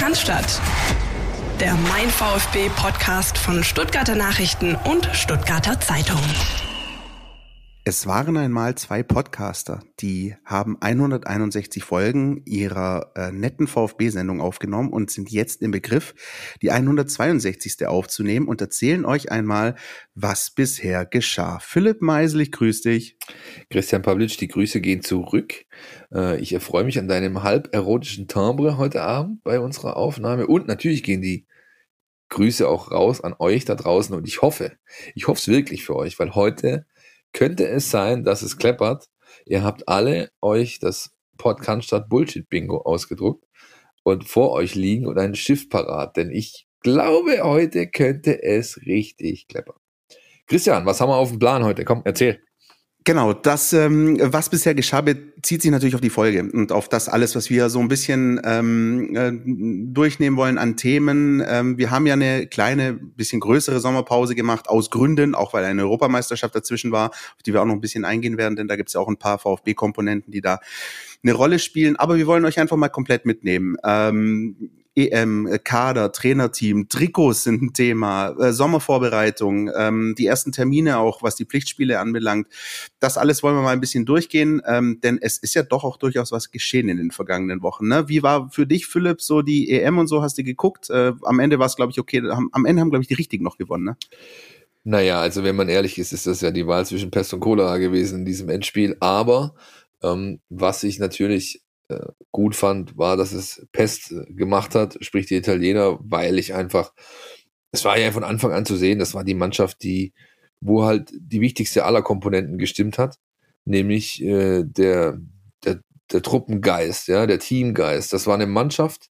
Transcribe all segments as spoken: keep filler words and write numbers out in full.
Cannstatt, der Mein VfB-Podcast von Stuttgarter Nachrichten und Stuttgarter Zeitung. Es waren einmal zwei Podcaster, die haben hunderteinundsechzig Folgen ihrer äh, netten VfB-Sendung aufgenommen und sind jetzt im Begriff, die hundertzweiundsechzigste aufzunehmen und erzählen euch einmal, was bisher geschah. Philipp Meisel, ich grüße dich. Christian Pawlitsch, die Grüße gehen zurück. Äh, ich erfreue mich an deinem halb erotischen Timbre heute Abend bei unserer Aufnahme und natürlich gehen die Grüße auch raus an euch da draußen und ich hoffe, ich hoffe es wirklich für euch, weil heute könnte es sein, dass es kleppert. Ihr habt alle euch das Podcast Bullshit Bingo ausgedruckt und vor euch liegen und einen Stift parat, denn ich glaube, heute könnte es richtig kleppern. Christian, was haben wir auf dem Plan heute? Komm, erzähl. Genau, das, ähm, was bisher geschah, bezieht sich natürlich auf die Folge und auf das alles, was wir so ein bisschen ähm, äh, durchnehmen wollen an Themen. Ähm, wir haben ja eine kleine, bisschen größere Sommerpause gemacht, aus Gründen, auch weil eine Europameisterschaft dazwischen war, auf die wir auch noch ein bisschen eingehen werden, denn da gibt's ja auch ein paar VfB-Komponenten, die da eine Rolle spielen. Aber wir wollen euch einfach mal komplett mitnehmen. Ähm, E M, Kader, Trainerteam, Trikots sind ein Thema, äh, Sommervorbereitung, ähm, die ersten Termine auch, was die Pflichtspiele anbelangt. Das alles wollen wir mal ein bisschen durchgehen, ähm, denn es ist ja doch auch durchaus was geschehen in den vergangenen Wochen. Ne? Wie war für dich, Philipp, so die E M und so, hast du geguckt? Äh, am Ende war es, glaube ich, okay. Am, am Ende haben, glaube ich, die Richtigen noch gewonnen, ne? Naja, also wenn man ehrlich ist, ist das ja die Wahl zwischen Pest und Cholera gewesen in diesem Endspiel. Aber ähm, was ich natürlich gut fand, war, dass es Pest gemacht hat, sprich die Italiener, weil ich einfach, es war ja von Anfang an zu sehen, das war die Mannschaft, die, wo halt die wichtigste aller Komponenten gestimmt hat, nämlich äh, der, der, der Truppengeist, ja, der Teamgeist. Das war eine Mannschaft,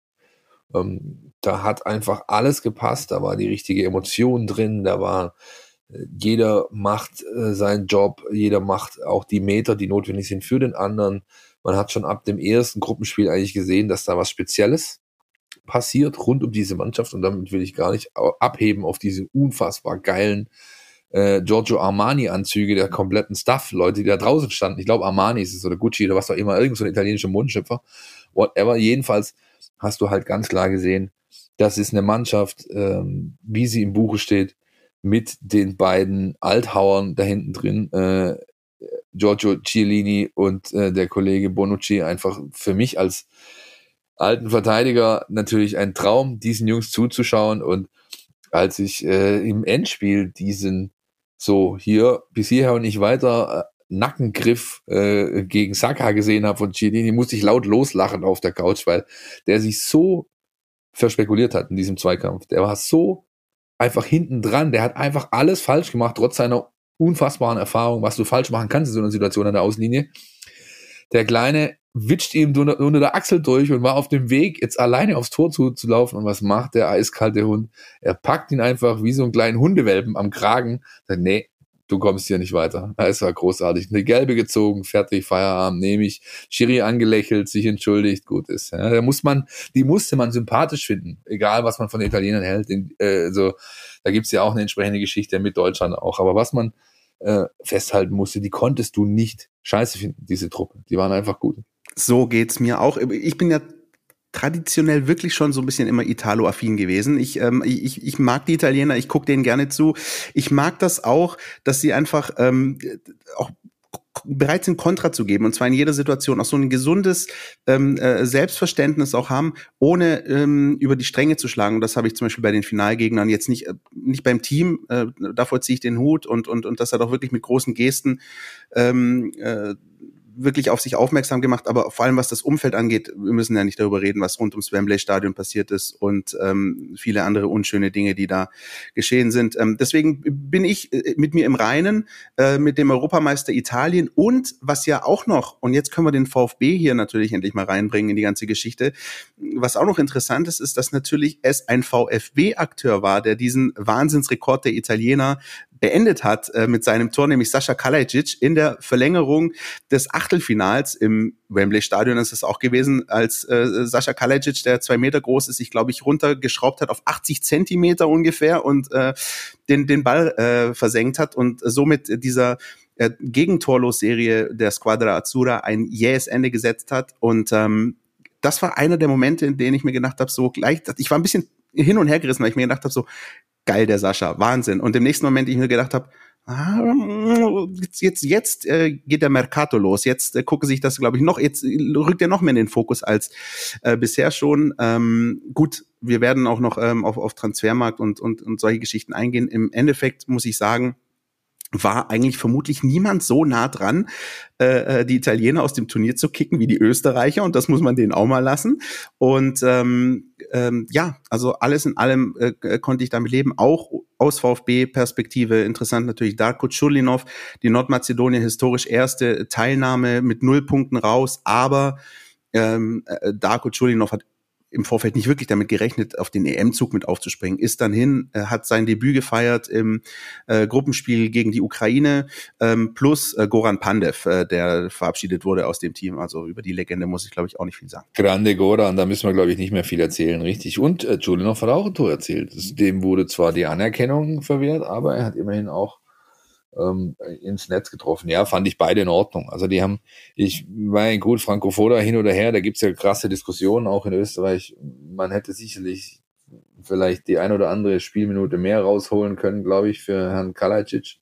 ähm, da hat einfach alles gepasst, da war die richtige Emotion drin, da war äh, jeder macht äh, seinen Job, jeder macht auch die Meter, die notwendig sind für den anderen. Man hat schon ab dem ersten Gruppenspiel eigentlich gesehen, dass da was Spezielles passiert rund um diese Mannschaft und damit will ich gar nicht abheben auf diese unfassbar geilen äh, Giorgio Armani-Anzüge der kompletten Staff-Leute, die da draußen standen. Ich glaube Armani ist es oder Gucci oder was auch immer, irgend so ein italienischer Mundschöpfer. Whatever. Jedenfalls hast du halt ganz klar gesehen, das ist eine Mannschaft, ähm, wie sie im Buche steht, mit den beiden Althauern da hinten drin, äh, Giorgio Chiellini und äh, der Kollege Bonucci, einfach für mich als alten Verteidiger natürlich ein Traum, diesen Jungs zuzuschauen. Und als ich äh, im Endspiel diesen so hier bis hierher und nicht weiter äh, Nackengriff äh, gegen Saka gesehen habe von Chiellini, musste ich laut loslachen auf der Couch, weil der sich so verspekuliert hat in diesem Zweikampf. Der war so einfach hinten dran, der hat einfach alles falsch gemacht, trotz seiner unfassbaren Erfahrung, was du falsch machen kannst in so einer Situation an der Außenlinie. Der Kleine witscht ihm unter, unter der Achsel durch und war auf dem Weg, jetzt alleine aufs Tor zu, zu laufen. Und was macht der eiskalte Hund? Er packt ihn einfach wie so einen kleinen Hundewelpen am Kragen. Sagt, nee, du kommst hier nicht weiter. Es war großartig. Eine gelbe gezogen, fertig, Feierabend, nehme ich. Schiri angelächelt, sich entschuldigt, gut ist. Ja, da muss man, die musste man sympathisch finden. Egal, was man von den Italienern hält. Den, äh, so, da gibt's ja auch eine entsprechende Geschichte mit Deutschland auch. Aber was man äh, festhalten musste, die konntest du nicht scheiße finden, diese Truppe. Die waren einfach gut. So geht's mir auch. Ich bin ja traditionell wirklich schon so ein bisschen immer Italo-affin gewesen. Ich, ähm, ich, ich mag die Italiener, ich gucke denen gerne zu. Ich mag das auch, dass sie einfach ähm, auch bereit sind, Kontra zu geben, und zwar in jeder Situation, auch so ein gesundes ähm, äh, Selbstverständnis auch haben, ohne ähm, über die Stränge zu schlagen. Und das habe ich zum Beispiel bei den Finalgegnern jetzt nicht, äh, nicht beim Team, äh, davor ziehe ich den Hut, und und und das hat auch wirklich mit großen Gesten ähm, äh, wirklich auf sich aufmerksam gemacht, aber vor allem was das Umfeld angeht, wir müssen ja nicht darüber reden, was rund ums Wembley-Stadion passiert ist und ähm, viele andere unschöne Dinge, die da geschehen sind. Ähm, deswegen bin ich mit mir im Reinen, äh, mit dem Europameister Italien, und was ja auch noch, und jetzt können wir den VfB hier natürlich endlich mal reinbringen in die ganze Geschichte, was auch noch interessant ist, ist, dass natürlich es ein VfB-Akteur war, der diesen Wahnsinnsrekord der Italiener beendet hat äh, mit seinem Tor, nämlich Sascha Kalajdzic in der Verlängerung des Achtelfinals im Wembley-Stadion. Das ist auch gewesen, als äh, Sascha Kalajdzic, der zwei Meter groß ist, sich, glaube ich, runtergeschraubt hat auf achtzig Zentimeter ungefähr und äh, den, den Ball äh, versenkt hat und somit dieser äh, Gegentorlos-Serie der Squadra Azzurra ein jähes Ende gesetzt hat. Und ähm, das war einer der Momente, in denen ich mir gedacht habe, so gleich, ich war ein bisschen hin und her gerissen, weil ich mir gedacht habe, so geil, der Sascha, Wahnsinn. Und im nächsten Moment, ich mir gedacht habe, ah, jetzt, jetzt, jetzt äh, geht der Mercato los. Jetzt äh, gucke sich das, glaube ich, noch, jetzt rückt er noch mehr in den Fokus als äh, bisher schon. Ähm, gut, wir werden auch noch ähm, auf, auf Transfermarkt und, und, und solche Geschichten eingehen. Im Endeffekt muss ich sagen, war eigentlich vermutlich niemand so nah dran, äh, die Italiener aus dem Turnier zu kicken wie die Österreicher, und das muss man denen auch mal lassen. Und ähm, ähm, ja, also alles in allem äh, konnte ich damit leben, auch aus VfB-Perspektive. Interessant natürlich Darko Čurlinov, die Nordmazedonien historisch erste Teilnahme mit null Punkten raus, aber ähm, Darko Čurlinov hat im Vorfeld nicht wirklich damit gerechnet, auf den E M-Zug mit aufzuspringen, ist dann hin, äh, hat sein Debüt gefeiert im äh, Gruppenspiel gegen die Ukraine, ähm, plus äh, Goran Pandev, äh, der verabschiedet wurde aus dem Team. Also über die Legende muss ich, glaube ich, auch nicht viel sagen. Grande Goran, da müssen wir, glaube ich, nicht mehr viel erzählen, richtig. Und äh, Čurlinov hat auch ein Tor erzielt. Dem wurde zwar die Anerkennung verwehrt, aber er hat immerhin auch ähm, ins Netz getroffen. Ja, fand ich beide in Ordnung. Also die haben, ich mein gut, Franco Foda hin oder her, da gibt's ja krasse Diskussionen, auch in Österreich. Man hätte sicherlich vielleicht die ein oder andere Spielminute mehr rausholen können, glaube ich, für Herrn Kalajdzic.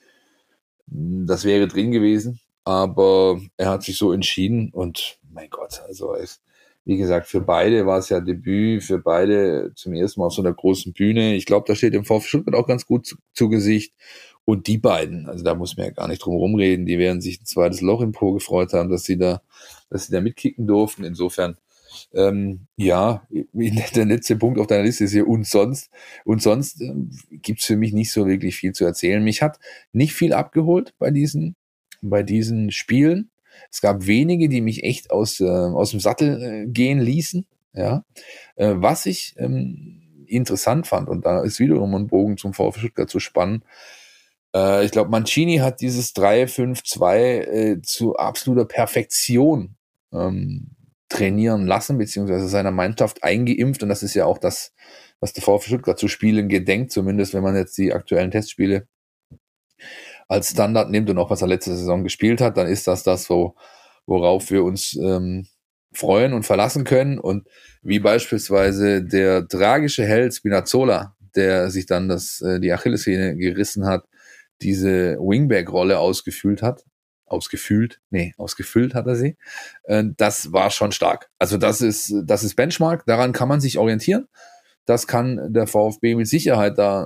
Das wäre drin gewesen, aber er hat sich so entschieden und mein Gott, also es, wie gesagt, für beide war es ja Debüt, für beide zum ersten Mal auf so einer großen Bühne. Ich glaube, da steht dem VfB Stuttgart auch ganz gut zu, zu Gesicht. Und die beiden, also da muss man ja gar nicht drum rumreden, die werden sich ein zweites Loch im Po gefreut haben, dass sie da, dass sie da mitkicken durften. Insofern, ähm, ja, der letzte Punkt auf deiner Liste ist hier und sonst. Und sonst ähm, gibt's für mich nicht so wirklich viel zu erzählen. Mich hat nicht viel abgeholt bei diesen, bei diesen Spielen. Es gab wenige, die mich echt aus, äh, aus dem Sattel äh, gehen ließen. Ja, äh, was ich ähm, interessant fand, und da ist wiederum ein Bogen zum VfB Stuttgart zu spannen. Ich glaube, Mancini hat dieses drei fünf zwei äh, zu absoluter Perfektion ähm, trainieren lassen, beziehungsweise seiner Mannschaft eingeimpft. Und das ist ja auch das, was der VfB Stuttgart zu spielen gedenkt, zumindest wenn man jetzt die aktuellen Testspiele als Standard nimmt und auch was er letzte Saison gespielt hat, dann ist das das, wo, worauf wir uns ähm, freuen und verlassen können. Und wie beispielsweise der tragische Held Spinazzola, der sich dann das, äh, die Achillessehne gerissen hat, diese Wingback-Rolle ausgefüllt hat, ausgefüllt, nee, ausgefüllt hat er sie, äh, das war schon stark. Also das ist, das ist Benchmark, daran kann man sich orientieren. Das kann der VfB mit Sicherheit da,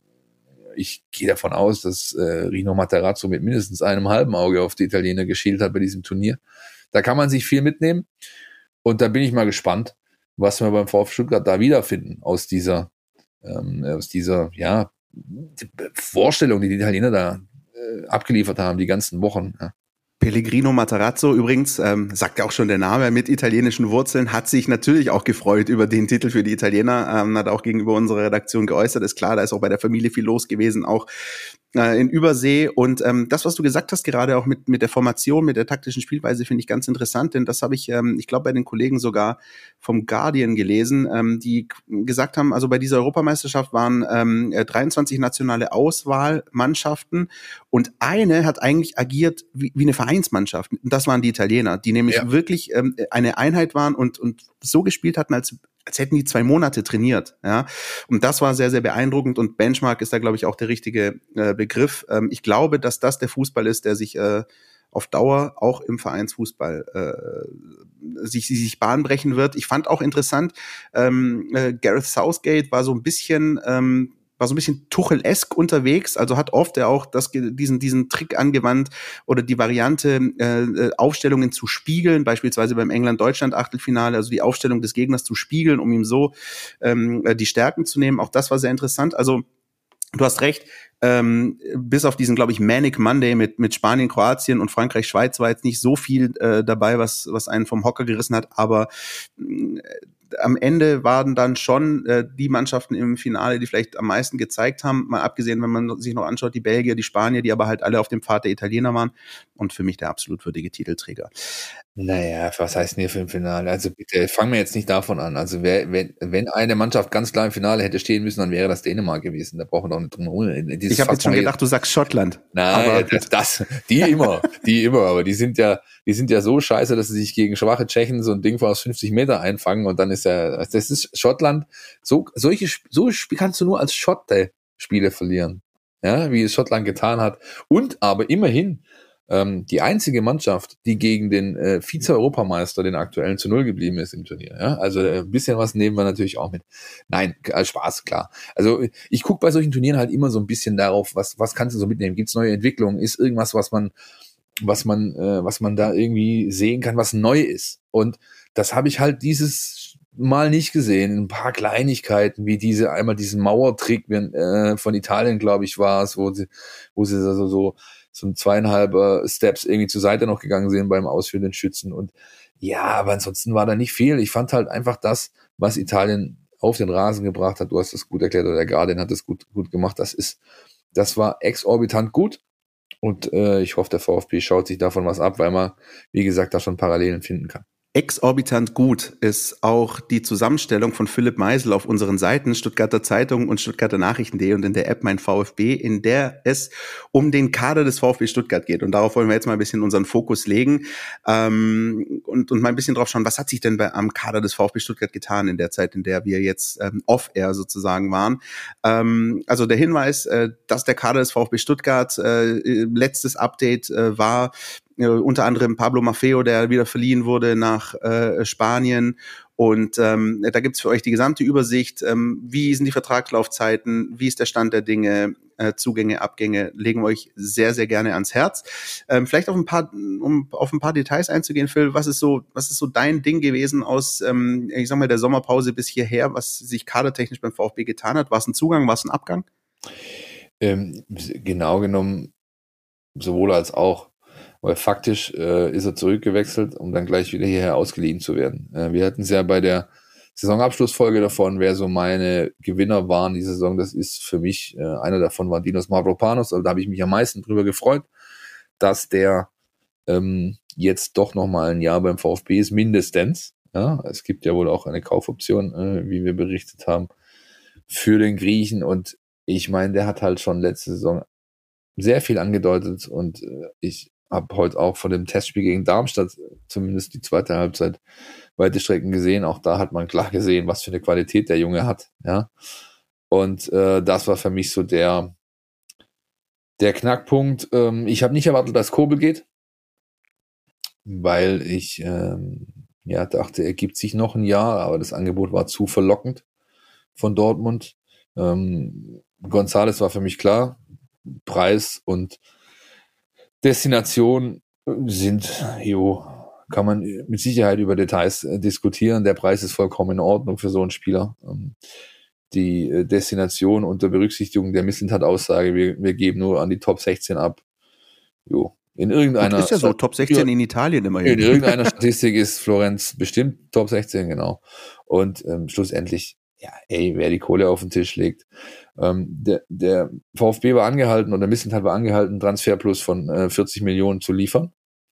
ich gehe davon aus, dass äh, Rino Materazzo mit mindestens einem halben Auge auf die Italiener geschielt hat bei diesem Turnier. Da kann man sich viel mitnehmen und da bin ich mal gespannt, was wir beim VfB Stuttgart da wiederfinden aus dieser, ähm, aus dieser, ja, die Vorstellung, die die Italiener da äh, abgeliefert haben, die ganzen Wochen. Ja. Pellegrino Matarazzo übrigens, ähm, sagt ja auch schon der Name, mit italienischen Wurzeln, hat sich natürlich auch gefreut über den Titel für die Italiener, ähm, hat auch gegenüber unserer Redaktion geäußert, ist klar, da ist auch bei der Familie viel los gewesen, auch äh, in Übersee. Und ähm, das, was du gesagt hast, gerade auch mit mit der Formation, mit der taktischen Spielweise, finde ich ganz interessant, denn das habe ich, ähm, ich glaube, bei den Kollegen sogar vom Guardian gelesen, ähm, die gesagt haben, also bei dieser Europameisterschaft waren ähm, dreiundzwanzig nationale Auswahlmannschaften und eine hat eigentlich agiert wie, wie eine Vereinsmannschaft. Und das waren die Italiener, die nämlich ja. wirklich ähm, eine Einheit waren und und so gespielt hatten, als als hätten die zwei Monate trainiert, ja. Und das war sehr, sehr beeindruckend und Benchmark ist da, glaube ich, auch der richtige äh, Begriff. Ähm, ich glaube, dass das der Fußball ist, der sich äh, auf Dauer auch im Vereinsfußball äh, sich, sich Bahn brechen wird. Ich fand auch interessant, ähm, äh, Gareth Southgate war so ein bisschen ähm, war so ein bisschen Tuchel-esk unterwegs, also hat oft ja auch das, diesen, diesen Trick angewandt oder die Variante, äh, Aufstellungen zu spiegeln, beispielsweise beim England-Deutschland-Achtelfinale, also die Aufstellung des Gegners zu spiegeln, um ihm so ähm, die Stärken zu nehmen. Auch das war sehr interessant. Also du hast recht, ähm, bis auf diesen, glaube ich, Manic Monday mit mit Spanien, Kroatien und Frankreich, Schweiz war jetzt nicht so viel äh, dabei, was was einen vom Hocker gerissen hat, aber äh, am Ende waren dann schon äh, die Mannschaften im Finale, die vielleicht am meisten gezeigt haben, mal abgesehen, wenn man sich noch anschaut, die Belgier, die Spanier, die aber halt alle auf dem Pfad der Italiener waren und für mich der absolut würdige Titelträger. Naja, was heißt denn hier für ein Finale? Also bitte, fangen wir jetzt nicht davon an. Also wer, wenn, wenn eine Mannschaft ganz klar im Finale hätte stehen müssen, dann wäre das Dänemark gewesen. Da brauchen wir doch nicht drum herum. Ich habe jetzt schon gedacht, du sagst Schottland. Nein, aber das, das, die immer, die immer, aber die sind ja, die sind ja so scheiße, dass sie sich gegen schwache Tschechen so ein Ding aus fünfzig Meter einfangen und dann ist ja, das ist Schottland. So, solche, so kannst du nur als Schotte Spiele verlieren. Ja, wie es Schottland getan hat. Und aber immerhin, ähm, die einzige Mannschaft, die gegen den äh, Vize-Europameister, den aktuellen, zu Null geblieben ist im Turnier. Ja? Also äh, ein bisschen was nehmen wir natürlich auch mit. Nein, äh, Spaß, klar. Also ich gucke bei solchen Turnieren halt immer so ein bisschen darauf, was was kannst du so mitnehmen? Gibt es neue Entwicklungen? Ist irgendwas, was man was man äh, was man da irgendwie sehen kann, was neu ist? Und das habe ich halt dieses Mal nicht gesehen. Ein paar Kleinigkeiten, wie diese einmal diesen Mauertrick äh, von Italien, glaube ich, war es, wo sie wo sie also so so ein zweieinhalb äh, Steps irgendwie zur Seite noch gegangen sind beim ausführenden Schützen. Und ja, aber ansonsten war da nicht viel. Ich fand halt einfach das, was Italien auf den Rasen gebracht hat. Du hast das gut erklärt, oder der Guardian hat das gut, gut gemacht. Das ist, das war exorbitant gut. Und äh, ich hoffe, der VfB schaut sich davon was ab, weil man, wie gesagt, da schon Parallelen finden kann. Exorbitant gut ist auch die Zusammenstellung von Philipp Meisel auf unseren Seiten Stuttgarter Zeitung und Stuttgarter Nachrichten punkt de und in der App Mein VfB, in der es um den Kader des VfB Stuttgart geht. Und darauf wollen wir jetzt mal ein bisschen unseren Fokus legen ähm, und, und mal ein bisschen drauf schauen, was hat sich denn bei, am Kader des VfB Stuttgart getan in der Zeit, in der wir jetzt ähm, off-air sozusagen waren. Ähm, also der Hinweis, äh, dass der Kader des VfB Stuttgart äh, letztes Update äh, war, Uh, unter anderem Pablo Maffeo, der wieder verliehen wurde nach äh, Spanien. Und ähm, da gibt's für euch die gesamte Übersicht. Ähm, wie sind die Vertragslaufzeiten? Wie ist der Stand der Dinge? Äh, Zugänge, Abgänge legen wir euch sehr, sehr gerne ans Herz. Ähm, vielleicht auf ein paar, um auf ein paar Details einzugehen, Phil, was ist so, was ist so dein Ding gewesen aus, ähm, ich sag mal, der Sommerpause bis hierher, was sich kadertechnisch beim VfB getan hat? War es ein Zugang, war es ein Abgang? Ähm, genau genommen sowohl als auch. Weil faktisch äh, ist er zurückgewechselt, um dann gleich wieder hierher ausgeliehen zu werden. Äh, wir hatten es ja bei der Saisonabschlussfolge davon, wer so meine Gewinner waren die Saison. Das ist für mich, äh, einer davon war Dinos Mavropanos. Also da habe ich mich am meisten drüber gefreut, dass der ähm, jetzt doch nochmal ein Jahr beim VfB ist, mindestens. Ja, es gibt ja wohl auch eine Kaufoption, äh, wie wir berichtet haben, für den Griechen. Und ich meine, der hat halt schon letzte Saison sehr viel angedeutet und äh, ich habe heute auch von dem Testspiel gegen Darmstadt zumindest die zweite Halbzeit weite Strecken gesehen. Auch da hat man klar gesehen, was für eine Qualität der Junge hat. Ja, und äh, das war für mich so der der Knackpunkt. Ähm, ich habe nicht erwartet, dass Kobel geht, weil ich ähm, ja dachte, er gibt sich noch ein Jahr, aber das Angebot war zu verlockend von Dortmund. Ähm, González war für mich klar. Preis und Destination sind, jo, kann man mit Sicherheit über Details äh, diskutieren. Der Preis ist vollkommen in Ordnung für so einen Spieler. Ähm, die äh, Destination unter Berücksichtigung der Mislintat-Aussage, wir, wir geben nur an die Top sechzehn ab. Jo, in irgendeiner. Und ist ja so, Top sechzehn ja, in Italien immerhin. In irgendeiner Statistik ist Florenz bestimmt Top sechzehn, genau. Und ähm, schlussendlich, ja, ey, wer die Kohle auf den Tisch legt. Ähm, der, der VfB war angehalten oder Mislintat war angehalten, Transferplus von äh, vierzig Millionen zu liefern.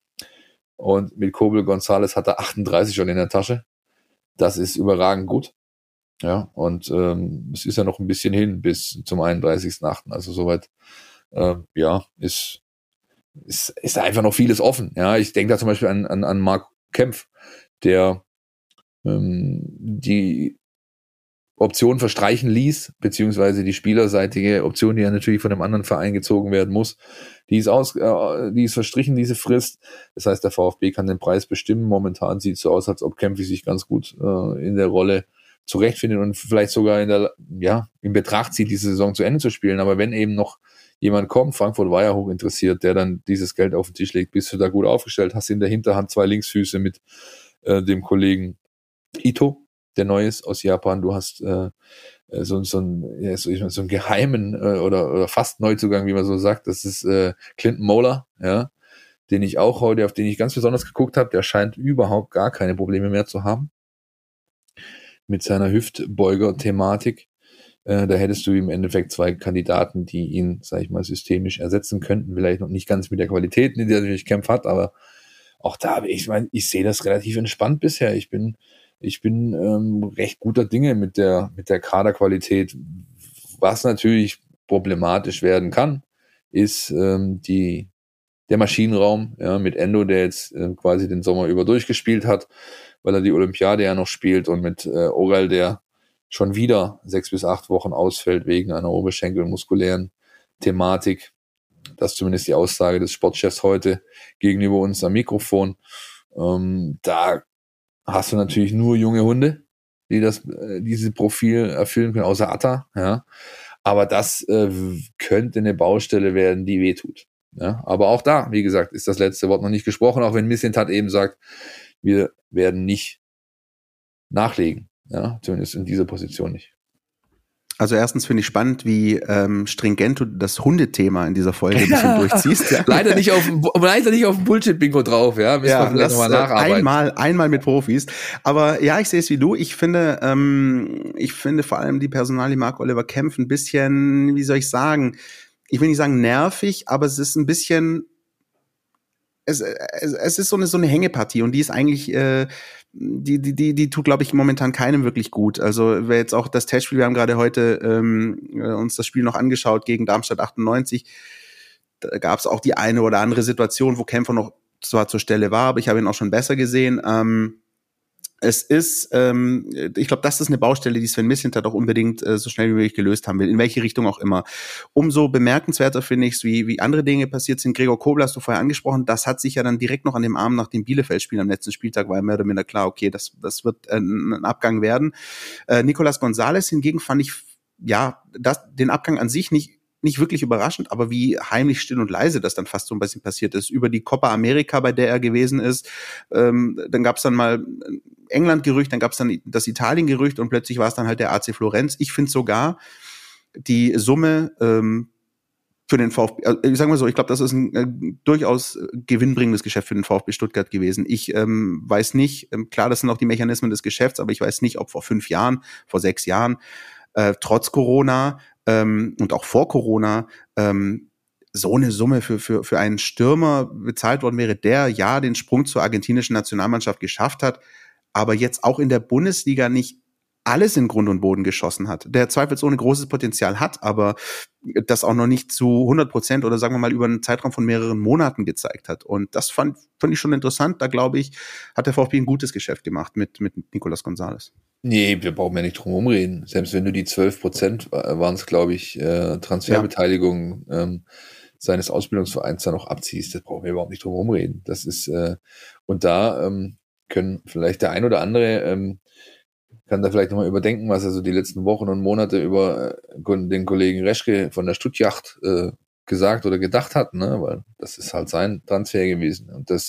Und mit Kobel González hat er achtunddreißig schon in der Tasche. Das ist überragend gut. Ja, und ähm, es ist ja noch ein bisschen hin bis zum einunddreißigsten achten Also soweit, äh, ja, ist, ist, ist einfach noch vieles offen. Ja, ich denke da zum Beispiel an, an, an Marc Kempf, der ähm, die Option verstreichen ließ, beziehungsweise die spielerseitige Option, die ja natürlich von einem anderen Verein gezogen werden muss, die ist aus, äh, die ist verstrichen, diese Frist. Das heißt, der VfB kann den Preis bestimmen. Momentan sieht es so aus, als ob Kempfi sich ganz gut äh, in der Rolle zurechtfindet und vielleicht sogar in der, ja, in Betracht zieht, diese Saison zu Ende zu spielen. Aber wenn eben noch jemand kommt, Frankfurt war ja hoch interessiert, der dann dieses Geld auf den Tisch legt, bist du da gut aufgestellt, hast in der Hinterhand zwei Linksfüße mit äh, dem Kollegen Ito, der neu ist aus Japan. Du hast äh, so, so, ein, ja, so, so einen geheimen äh, oder, oder fast Neuzugang, wie man so sagt. Das ist äh, Clinton Moller, ja, den ich auch heute, auf den ich ganz besonders geguckt habe. Der scheint überhaupt gar keine Probleme mehr zu haben mit seiner Hüftbeuger-Thematik. Äh, da hättest du im Endeffekt zwei Kandidaten, die ihn, sag ich mal, systemisch ersetzen könnten. Vielleicht noch nicht ganz mit der Qualität, die er natürlich Kempf hat, aber auch da, ich meine, ich sehe das relativ entspannt bisher. Ich bin, ich bin ähm, recht guter Dinge mit der, mit der Kaderqualität. Was natürlich problematisch werden kann, ist ähm, die, der Maschinenraum, ja, mit Endo, der jetzt äh, quasi den Sommer über durchgespielt hat, weil er die Olympiade ja noch spielt, und mit äh, Orel, der schon wieder sechs bis acht Wochen ausfällt wegen einer oberschenkelmuskulären Thematik. Das ist zumindest die Aussage des Sportchefs heute gegenüber uns am Mikrofon. Ähm, da hast du natürlich nur junge Hunde, die das, äh, diese Profil erfüllen können, außer Atta, ja. Aber das äh, könnte eine Baustelle werden, die wehtut. Ja. Aber auch da, wie gesagt, ist das letzte Wort noch nicht gesprochen, auch wenn Mislintat eben sagt, wir werden nicht nachlegen. Ja, zumindest in dieser Position nicht. Also erstens finde ich spannend, wie ähm, stringent du das Hundethema in dieser Folge ein bisschen durchziehst. Ja. leider nicht auf leider nicht auf dem Bullshit-Bingo drauf, ja. Müssen ja, wir vielleicht nochmal nacharbeiten. Einmal, einmal mit Profis. Aber ja, ich sehe es wie du. Ich finde, ähm, ich finde vor allem die Personalie Marc-Oliver Kempf ein bisschen, wie soll ich sagen, ich will nicht sagen nervig, aber es ist ein bisschen, es, es, es ist so eine so eine Hängepartie, und die ist eigentlich äh, Die, die, die, die tut, glaube ich, momentan keinem wirklich gut. Also, wer jetzt auch das Testspiel, wir haben gerade heute ähm, uns das Spiel noch angeschaut gegen Darmstadt achtundneunzig, da gab es auch die eine oder andere Situation, wo Kämpfer noch zwar zur Stelle war, aber ich habe ihn auch schon besser gesehen. Ähm, es ist, ähm, ich glaube, das ist eine Baustelle, die Sven Mislintat auch unbedingt äh, so schnell wie möglich gelöst haben will, in welche Richtung auch immer. Umso bemerkenswerter finde ich es, wie, wie andere Dinge passiert sind. Gregor Kobel hast du vorher angesprochen, das hat sich ja dann direkt noch an dem Abend nach dem Bielefeld-Spiel am letzten Spieltag, war ja mehr oder minder klar, okay, das, das wird äh, ein Abgang werden. Äh, Nicolas Gonzalez hingegen fand ich, ja, das, den Abgang an sich nicht nicht wirklich überraschend, aber wie heimlich still und leise das dann fast so ein bisschen passiert ist. Über die Copa America, bei der er gewesen ist, ähm, dann gab es dann mal England-Gerücht, dann gab es dann das Italien-Gerücht, und plötzlich war es dann halt der A C Florenz. Ich finde sogar die Summe ähm, für den VfB, also ich sag mal so, ich glaube, das ist ein äh, durchaus gewinnbringendes Geschäft für den VfB Stuttgart gewesen. Ich ähm, weiß nicht, ähm, klar, das sind auch die Mechanismen des Geschäfts, aber ich weiß nicht, ob vor fünf Jahren, vor sechs Jahren, äh, trotz Corona ähm, und auch vor Corona ähm, so eine Summe für, für, für einen Stürmer bezahlt worden wäre, der ja den Sprung zur argentinischen Nationalmannschaft geschafft hat, aber jetzt auch in der Bundesliga nicht alles in Grund und Boden geschossen hat, der zweifelsohne großes Potenzial hat, aber das auch noch nicht zu hundert Prozent oder sagen wir mal über einen Zeitraum von mehreren Monaten gezeigt hat. Und das fand, fand ich schon interessant. Da glaube ich, hat der VfB ein gutes Geschäft gemacht mit, mit Nicolas Gonzalez. Nee, wir brauchen ja nicht drum herum reden. Selbst wenn du die zwölf Prozent waren es, glaube ich, äh, Transferbeteiligung ja. ähm, seines Ausbildungsvereins da noch abziehst, das brauchen wir überhaupt nicht drum herum reden. Das ist, äh, und da ähm, können vielleicht der ein oder andere ähm, kann da vielleicht nochmal überdenken, was er so die letzten Wochen und Monate über äh, den Kollegen Reschke von der Stuttjacht äh, gesagt oder gedacht hat, ne? Weil das ist halt sein Transfer gewesen. Und das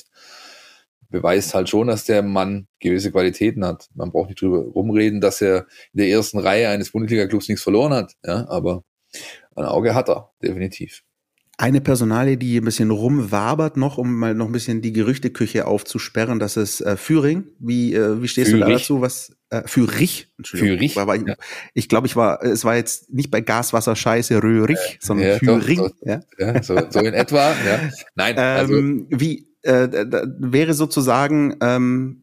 beweist halt schon, dass der Mann gewisse Qualitäten hat. Man braucht nicht drüber rumreden, dass er in der ersten Reihe eines Bundesliga-Clubs nichts verloren hat. Ja, aber ein Auge hat er, definitiv. Eine Personalie, die ein bisschen rumwabert noch, um mal noch ein bisschen die Gerüchteküche aufzusperren, das ist äh, Führing. Wie, äh, wie stehst Führig. du da dazu? Was, äh, Führig, Entschuldigung. Führig. War, war, ich ja. ich glaube, ich war, es war jetzt nicht bei Gaswasser Scheiße Röhrig, äh, sondern ja, Führing. Doch, so, ja? Ja, so, so in etwa, ja. Nein, also. Ähm, wie, äh, da, wäre sozusagen, ähm,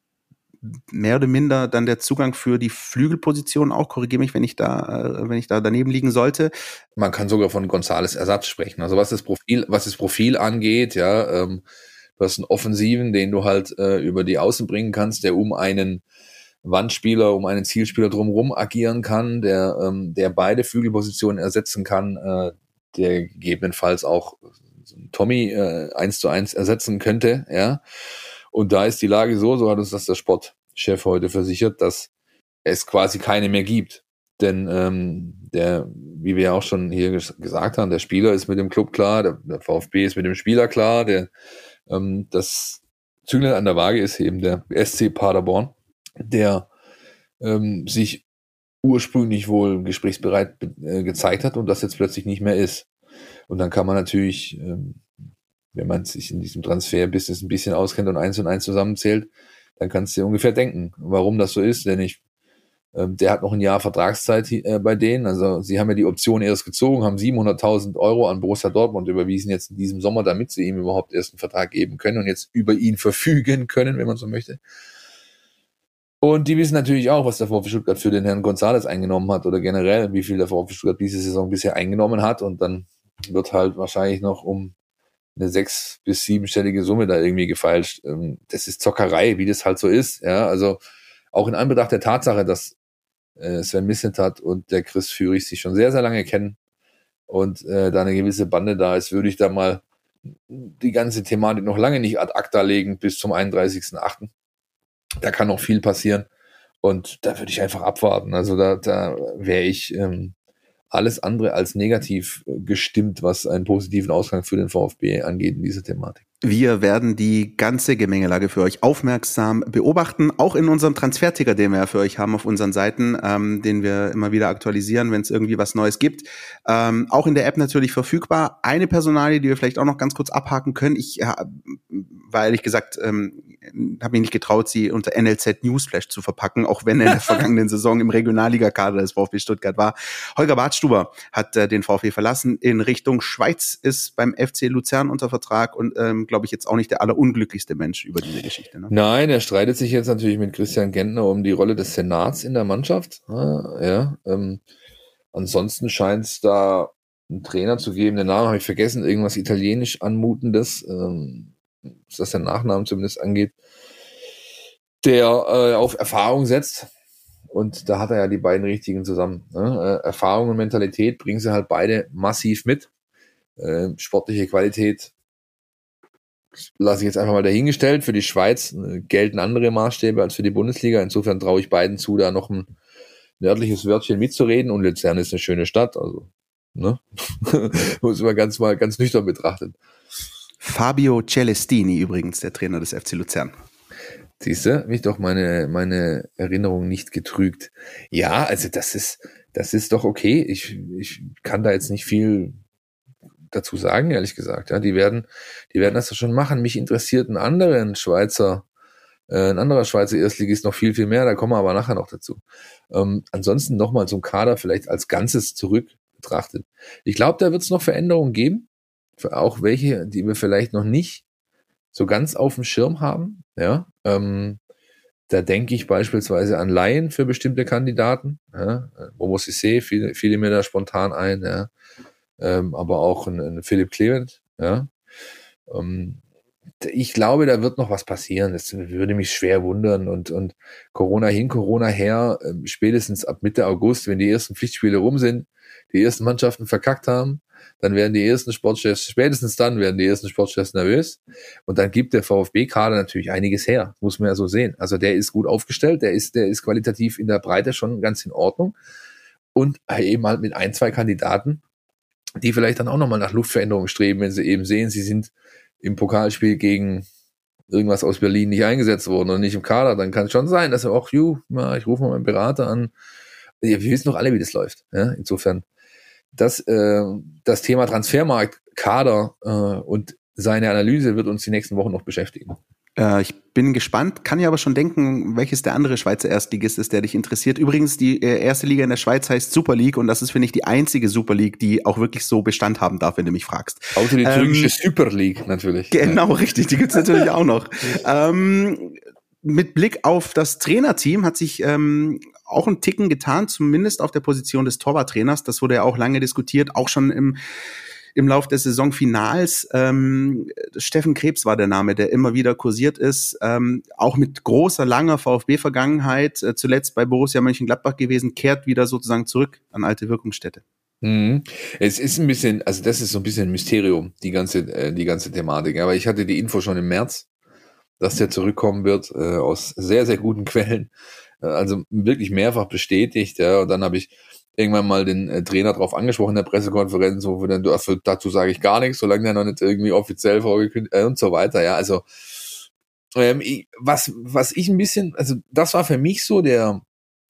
mehr oder minder dann der Zugang für die Flügelposition auch, korrigiere mich, wenn ich da, äh, wenn ich da daneben liegen sollte. Man kann sogar von González Ersatz sprechen. Also was das Profil, was das Profil angeht, ja, ähm, du hast einen Offensiven, den du halt äh, über die Außen bringen kannst, der um einen Wandspieler, um einen Zielspieler drumherum agieren kann, der, ähm, der beide Flügelpositionen ersetzen kann, äh, der gegebenenfalls auch Tommy äh, eins zu eins ersetzen könnte, ja. Und da ist die Lage so, so hat uns das der Sportchef heute versichert, dass es quasi keine mehr gibt. Denn ähm, der, wie wir ja auch schon hier ges- gesagt haben, der Spieler ist mit dem Club klar, der, der VfB ist mit dem Spieler klar, der ähm, das Zünglein an der Waage ist eben der S C Paderborn, der ähm, sich ursprünglich wohl gesprächsbereit äh, gezeigt hat und das jetzt plötzlich nicht mehr ist. Und dann kann man natürlich, ähm, wenn man sich in diesem Transfer-Business ein bisschen auskennt und eins und eins zusammenzählt, dann kannst du dir ungefähr denken, warum das so ist. Denn ich Ähm, der hat noch ein Jahr Vertragszeit äh, bei denen. Also sie haben ja die Option erst gezogen, haben siebenhunderttausend Euro an Borussia Dortmund überwiesen jetzt in diesem Sommer, damit sie ihm überhaupt erst einen Vertrag geben können und jetzt über ihn verfügen können, wenn man so möchte. Und die wissen natürlich auch, was der VfB Stuttgart für den Herrn González eingenommen hat oder generell, wie viel der VfB Stuttgart diese Saison bisher eingenommen hat. Und dann wird halt wahrscheinlich noch um eine sechs- bis siebenstellige Summe da irgendwie gefeilscht. Das ist Zockerei, wie das halt so ist. Ja, also auch in Anbetracht der Tatsache, dass Sven Mislintat und der Chris Führig sich schon sehr, sehr lange kennen und äh, da eine gewisse Bande da ist, würde ich da mal die ganze Thematik noch lange nicht ad acta legen bis zum einunddreißigsten achten Da kann noch viel passieren und da würde ich einfach abwarten. Also da, da wäre ich ähm, alles andere als negativ gestimmt, was einen positiven Ausgang für den VfB angeht in dieser Thematik. Wir werden die ganze Gemengelage für euch aufmerksam beobachten, auch in unserem Transferticker, den wir ja für euch haben auf unseren Seiten, ähm, den wir immer wieder aktualisieren, wenn es irgendwie was Neues gibt. Ähm, auch in der App natürlich verfügbar. Eine Personalie, die wir vielleicht auch noch ganz kurz abhaken können. Ich ja, war ehrlich gesagt, ähm, habe mich nicht getraut, sie unter N L Z Newsflash zu verpacken, auch wenn er in der vergangenen Saison im Regionalligakader des VfB Stuttgart war. Holger Badstuber hat äh, den VfB verlassen in Richtung Schweiz, ist beim F C Luzern unter Vertrag und ähm, glaube ich, jetzt auch nicht der allerunglücklichste Mensch über diese Geschichte. Ne? Nein, er streitet sich jetzt natürlich mit Christian Gentner um die Rolle des Senats in der Mannschaft. Ja, ähm, ansonsten scheint es da einen Trainer zu geben, den Namen habe ich vergessen, irgendwas italienisch anmutendes, ähm, was der Nachnamen zumindest angeht, der äh, auf Erfahrung setzt. Und da hat er ja die beiden richtigen zusammen. Ne? Äh, Erfahrung und Mentalität bringen sie halt beide massiv mit. Äh, sportliche Qualität lasse ich jetzt einfach mal dahingestellt. Für die Schweiz gelten andere Maßstäbe als für die Bundesliga. Insofern traue ich beiden zu, da noch ein nördliches Wörtchen mitzureden. Und Luzern ist eine schöne Stadt. Also, ne? Muss man ganz mal ganz nüchtern betrachten. Fabio Celestini übrigens, der Trainer des F C Luzern. Siehst du, mich doch meine, meine Erinnerung nicht getrügt. Ja, also das ist, das ist doch okay. Ich, ich kann da jetzt nicht viel dazu sagen, ehrlich gesagt. Ja, die werden, die werden das doch schon machen. Mich interessiert ein anderen Schweizer, äh, ein anderer Schweizer Erstligist noch viel, viel mehr. Da kommen wir aber nachher noch dazu. Ähm, ansonsten nochmal zum Kader vielleicht als Ganzes zurück betrachtet. Ich glaube, da wird es noch Veränderungen geben. Für auch welche, die wir vielleicht noch nicht so ganz auf dem Schirm haben. Ja, ähm, da denke ich beispielsweise an Laien für bestimmte Kandidaten. Ja, Momo Cissé fiel, fiel mir da spontan ein. Ja. Ähm, aber auch ein, ein Philipp Clement, ja. Ähm, ich glaube, da wird noch was passieren. Das würde mich schwer wundern. Und, und Corona hin, Corona her, äh, spätestens ab Mitte August, wenn die ersten Pflichtspiele rum sind, die ersten Mannschaften verkackt haben, dann werden die ersten Sportchefs, spätestens dann werden die ersten Sportchefs nervös. Und dann gibt der VfB-Kader natürlich einiges her. Muss man ja so sehen. Also der ist gut aufgestellt, der ist, der ist qualitativ in der Breite schon ganz in Ordnung. Und eben halt mit ein, zwei Kandidaten, die vielleicht dann auch nochmal nach Luftveränderung streben, wenn sie eben sehen, sie sind im Pokalspiel gegen irgendwas aus Berlin nicht eingesetzt worden und nicht im Kader, dann kann es schon sein, dass er auch, ju, ich rufe mal meinen Berater an. Ja, wir wissen doch alle, wie das läuft. Ja, insofern, das, äh, das Thema Transfermarkt, Kader äh, und seine Analyse wird uns die nächsten Wochen noch beschäftigen. Äh, ich bin gespannt, kann ja aber schon denken, welches der andere Schweizer Erstligist ist, der dich interessiert. Übrigens, die äh, erste Liga in der Schweiz heißt Super League und das ist, finde ich, die einzige Super League, die auch wirklich so Bestand haben darf, wenn du mich fragst. Außer die türkische ähm, Super League natürlich. Genau, ja. Richtig, die gibt's natürlich auch noch. Ähm, mit Blick auf das Trainerteam hat sich ähm, auch ein Ticken getan, zumindest auf der Position des Torwarttrainers. Das wurde ja auch lange diskutiert, auch schon im im Lauf des Saisonfinals. Ähm, Steffen Krebs war der Name, der immer wieder kursiert ist, ähm, auch mit großer, langer VfB-Vergangenheit, äh, zuletzt bei Borussia Mönchengladbach gewesen, kehrt wieder sozusagen zurück an alte Wirkungsstätte. Mhm. Es ist ein bisschen, also das ist so ein bisschen ein Mysterium, die ganze, äh, die ganze Thematik. Aber ich hatte die Info schon im März, dass der zurückkommen wird, äh, aus sehr, sehr guten Quellen. Äh, also wirklich mehrfach bestätigt. Ja, und dann habe ich irgendwann mal den äh, Trainer drauf angesprochen in der Pressekonferenz, wo wir dann, dafür, dazu sage ich gar nichts, solange der noch nicht irgendwie offiziell vorgekündigt äh, und so weiter, ja, also ähm, ich, was was ich ein bisschen, also das war für mich so der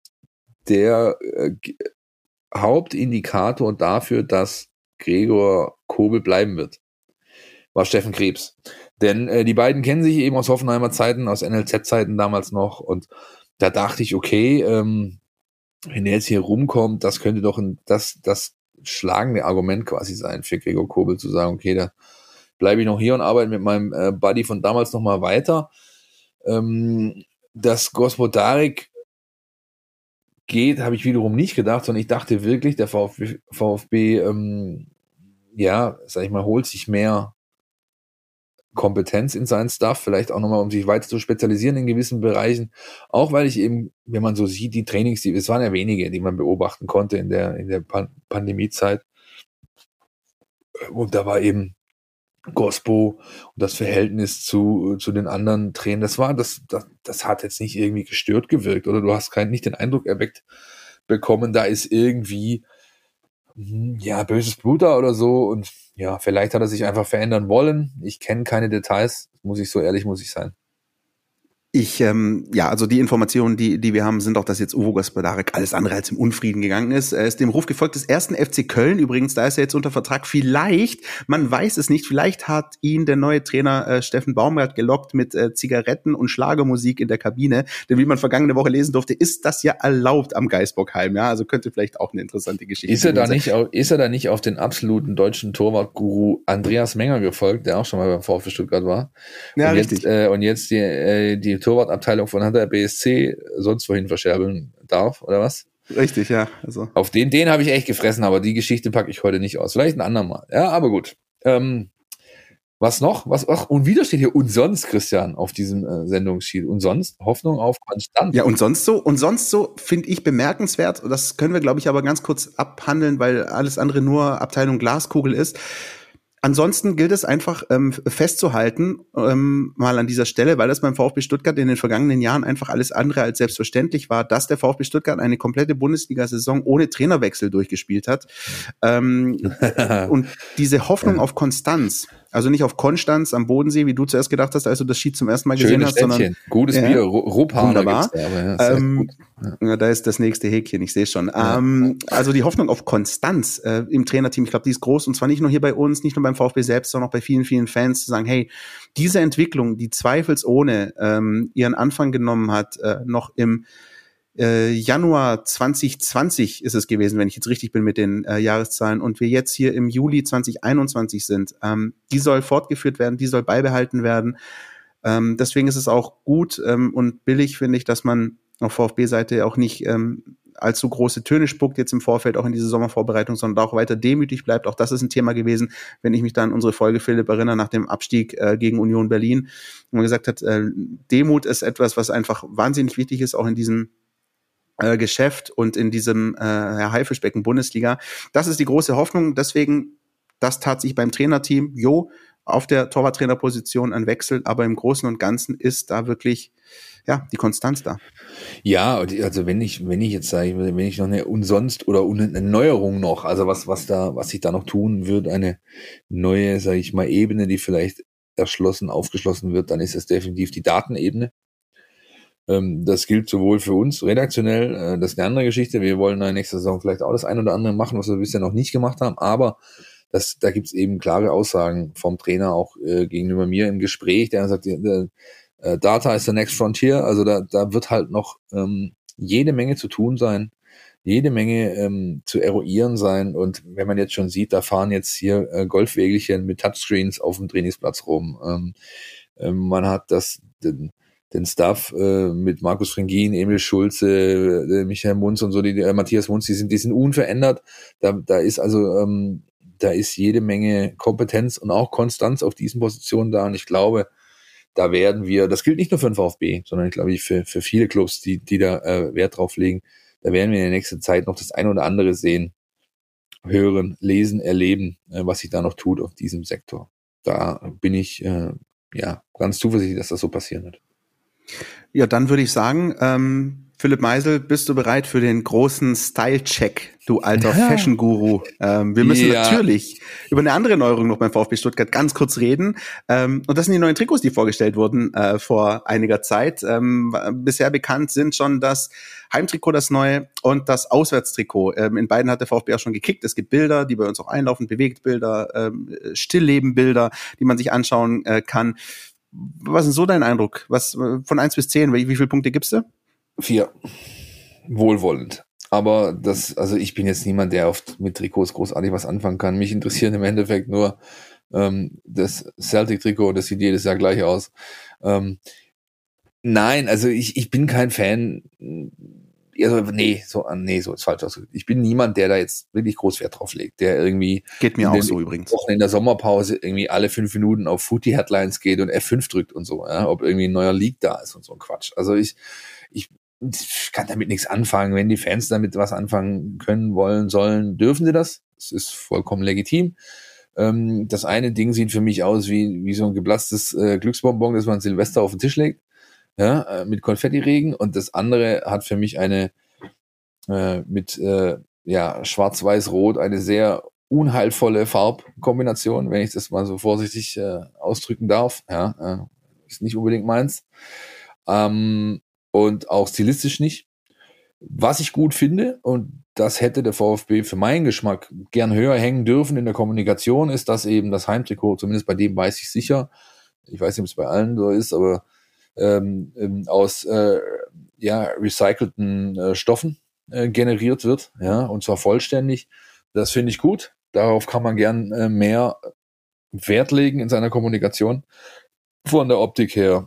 der äh, Hauptindikator dafür, dass Gregor Kobel bleiben wird, war Steffen Krebs, denn äh, die beiden kennen sich eben aus Hoffenheimer Zeiten, aus N L Z-Zeiten damals noch und da dachte ich, okay, ähm, wenn er jetzt hier rumkommt, das könnte doch ein, das, das schlagende Argument quasi sein für Gregor Kobel, zu sagen, okay, da bleibe ich noch hier und arbeite mit meinem äh, Buddy von damals nochmal weiter. Ähm, dass Gospodarik geht, habe ich wiederum nicht gedacht, sondern ich dachte wirklich, der VfB, VfB ähm, ja, sag ich mal, holt sich mehr Kompetenz in seinen Stuff, vielleicht auch nochmal, um sich weiter zu spezialisieren in gewissen Bereichen, auch weil ich eben, wenn man so sieht, die Trainings, die, es waren ja wenige, die man beobachten konnte in der, in der Pan- Pandemiezeit, und da war eben Gospo und das Verhältnis zu, zu den anderen Trainern, das war, das, das, das hat jetzt nicht irgendwie gestört gewirkt, oder du hast keinen, nicht den Eindruck erweckt bekommen, da ist irgendwie, ja, böses Blut da oder so, und ja, vielleicht hat er sich einfach verändern wollen. Ich kenne keine Details, muss ich so ehrlich, muss ich sein. Ich, ähm, ja, also die Informationen, die die wir haben, sind auch, dass jetzt Uwe Gospodarik alles andere als im Unfrieden gegangen ist. Er ist dem Ruf gefolgt des ersten F C Köln. Übrigens, da ist er jetzt unter Vertrag. Vielleicht, man weiß es nicht, vielleicht hat ihn der neue Trainer äh, Steffen Baumgart gelockt mit äh, Zigaretten und Schlagermusik in der Kabine. Denn wie man vergangene Woche lesen durfte, ist das ja erlaubt am Geisbockheim. Ja, also könnte vielleicht auch eine interessante Geschichte ist er da sein. nicht auf, Ist er da nicht auf den absoluten deutschen Torwartguru Andreas Menger gefolgt, der auch schon mal beim VfB Stuttgart war? Ja, und richtig. Jetzt, äh, und jetzt die, äh, die Torwartabteilung von Hertha B S C sonst wohin verscherbeln darf, oder was? Richtig, ja. Also. Auf den, den habe ich echt gefressen, aber die Geschichte packe ich heute nicht aus. Vielleicht ein andermal. Ja, aber gut. Ähm, was noch? Was? Ach, und wieder steht hier und sonst, Christian, auf diesem äh, Sendungsschild. Und sonst Hoffnung auf Konstanz. Ja, und sonst so, und sonst so finde ich bemerkenswert, das können wir, glaube ich, aber ganz kurz abhandeln, weil alles andere nur Abteilung Glaskugel ist. Ansonsten gilt es einfach ähm, festzuhalten, ähm, mal an dieser Stelle, weil das beim VfB Stuttgart in den vergangenen Jahren einfach alles andere als selbstverständlich war, dass der VfB Stuttgart eine komplette Bundesliga-Saison ohne Trainerwechsel durchgespielt hat. Ähm, und diese Hoffnung auf Konstanz, also nicht auf Konstanz am Bodensee, wie du zuerst gedacht hast, als du das Schied zum ersten Mal gesehen Schönes hast, sondern Städtchen. Gutes ja, Bier, Rupphaner wunderbar. gibt's da, aber ja, sehr Ähm, gut. Ja. Ja, da ist das nächste Häkchen, ich sehe schon. Ja. Ähm, also die Hoffnung auf Konstanz äh, im Trainerteam, ich glaube, die ist groß, und zwar nicht nur hier bei uns, nicht nur beim VfB selbst, sondern auch bei vielen, vielen Fans, zu sagen, hey, diese Entwicklung, die zweifelsohne ähm, ihren Anfang genommen hat, äh, noch im äh, Januar zwanzig zwanzig ist es gewesen, wenn ich jetzt richtig bin mit den äh, Jahreszahlen, und wir jetzt hier im Juli zwanzig einundzwanzig sind, ähm, die soll fortgeführt werden, die soll beibehalten werden. Ähm, deswegen ist es auch gut ähm, und billig, finde ich, dass man auf VfB-Seite auch nicht ähm, allzu große Töne spuckt jetzt im Vorfeld, auch in diese Sommervorbereitung, sondern auch weiter demütig bleibt. Auch das ist ein Thema gewesen, wenn ich mich da an unsere Folge, Philipp, erinnere, nach dem Abstieg äh, gegen Union Berlin, wo man gesagt hat, äh, Demut ist etwas, was einfach wahnsinnig wichtig ist, auch in diesem äh, Geschäft und in diesem äh, Haifischbecken Bundesliga. Das ist die große Hoffnung. Deswegen, das tat sich beim Trainerteam, jo, auf der Torwarttrainerposition ein Wechsel, aber im Großen und Ganzen ist da wirklich ja die Konstanz da. Ja, also wenn ich wenn ich jetzt sage, wenn ich noch eine umsonst oder eine Neuerung noch, also was was da was sich da noch tun wird, eine neue, sage ich mal, Ebene, die vielleicht erschlossen, aufgeschlossen wird, dann ist es definitiv die Datenebene. Ähm, das gilt sowohl für uns redaktionell, äh, das ist eine andere Geschichte. Wir wollen in der nächsten Saison vielleicht auch das ein oder andere machen, was wir bisher noch nicht gemacht haben, aber Das, da gibt's eben klare Aussagen vom Trainer auch äh, gegenüber mir im Gespräch, der sagt, der, äh, Data is the next frontier, also da, da wird halt noch ähm, jede Menge zu tun sein, jede Menge ähm, zu eruieren sein, und wenn man jetzt schon sieht, da fahren jetzt hier äh, Golfwägelchen mit Touchscreens auf dem Trainingsplatz rum, ähm, ähm, man hat das den, den Staff äh, mit Markus Frengin, Emil Schulze, äh, Michael Munz und so, die, äh, Matthias Munz, die sind, die sind unverändert, da, da ist also ähm, da ist jede Menge Kompetenz und auch Konstanz auf diesen Positionen da. Und ich glaube, da werden wir, das gilt nicht nur für den VfB, sondern ich glaube für, für viele Clubs, die, die da äh, Wert drauf legen, da werden wir in der nächsten Zeit noch das eine oder andere sehen, hören, lesen, erleben, äh, was sich da noch tut auf diesem Sektor. Da bin ich äh, ja ganz zuversichtlich, dass das so passieren wird. Ja, dann würde ich sagen, ähm, Philipp Meisel, bist du bereit für den großen Style-Check, du alter ja. Fashion-Guru? Ähm, wir müssen ja. natürlich über eine andere Neuerung noch beim VfB Stuttgart ganz kurz reden. Ähm, und das sind die neuen Trikots, die vorgestellt wurden äh, vor einiger Zeit. Ähm, bisher bekannt sind schon das Heimtrikot, das neue, und das Auswärtstrikot. Ähm, in beiden hat der VfB auch schon gekickt. Es gibt Bilder, die bei uns auch einlaufen, Bewegtbilder, ähm, Stilllebenbilder, die man sich anschauen äh, kann. Was ist so dein Eindruck? Was von eins bis zehn, wie, wie viele Punkte gibst du? Vier. Wohlwollend. aber das, also ich bin jetzt niemand, der oft mit Trikots großartig was anfangen kann. Mich interessieren im Endeffekt nur ähm, das Celtic-Trikot, das sieht jedes Jahr gleich aus. Ähm, nein, also ich, ich bin kein Fan. Also, nee, so, nee, so ist falsch ausgedrückt. Ich bin niemand, der da jetzt wirklich groß Wert drauf legt, der irgendwie geht mir in auch den so übrigens Wochen in der Sommerpause irgendwie alle fünf Minuten auf Footy-Headlines geht und F fünf drückt und so, ja, ob irgendwie ein neuer League da ist und so ein Quatsch. Also ich, ich kann damit nichts anfangen. Wenn die Fans damit was anfangen können, wollen, sollen, dürfen sie das. Das ist vollkommen legitim. Ähm, das eine Ding sieht für mich aus wie, wie so ein geplatztes äh, Glücksbonbon, das man Silvester auf den Tisch legt. Ja, äh, mit Konfettiregen, und das andere hat für mich eine äh, mit äh, ja, schwarz-weiß-rot eine sehr unheilvolle Farbkombination, wenn ich das mal so vorsichtig äh, ausdrücken darf. Ja, äh, ist nicht unbedingt meins. Ähm, und auch stilistisch nicht. Was ich gut finde, und das hätte der VfB für meinen Geschmack gern höher hängen dürfen in der Kommunikation, ist, dass eben das Heimtrikot, zumindest bei dem weiß ich sicher, ich weiß nicht, ob es bei allen so ist, aber Ähm, ähm, aus äh, ja, recycelten äh, Stoffen äh, generiert wird, ja, und zwar vollständig. Das finde ich gut. Darauf kann man gern äh, mehr Wert legen in seiner Kommunikation. Von der Optik her,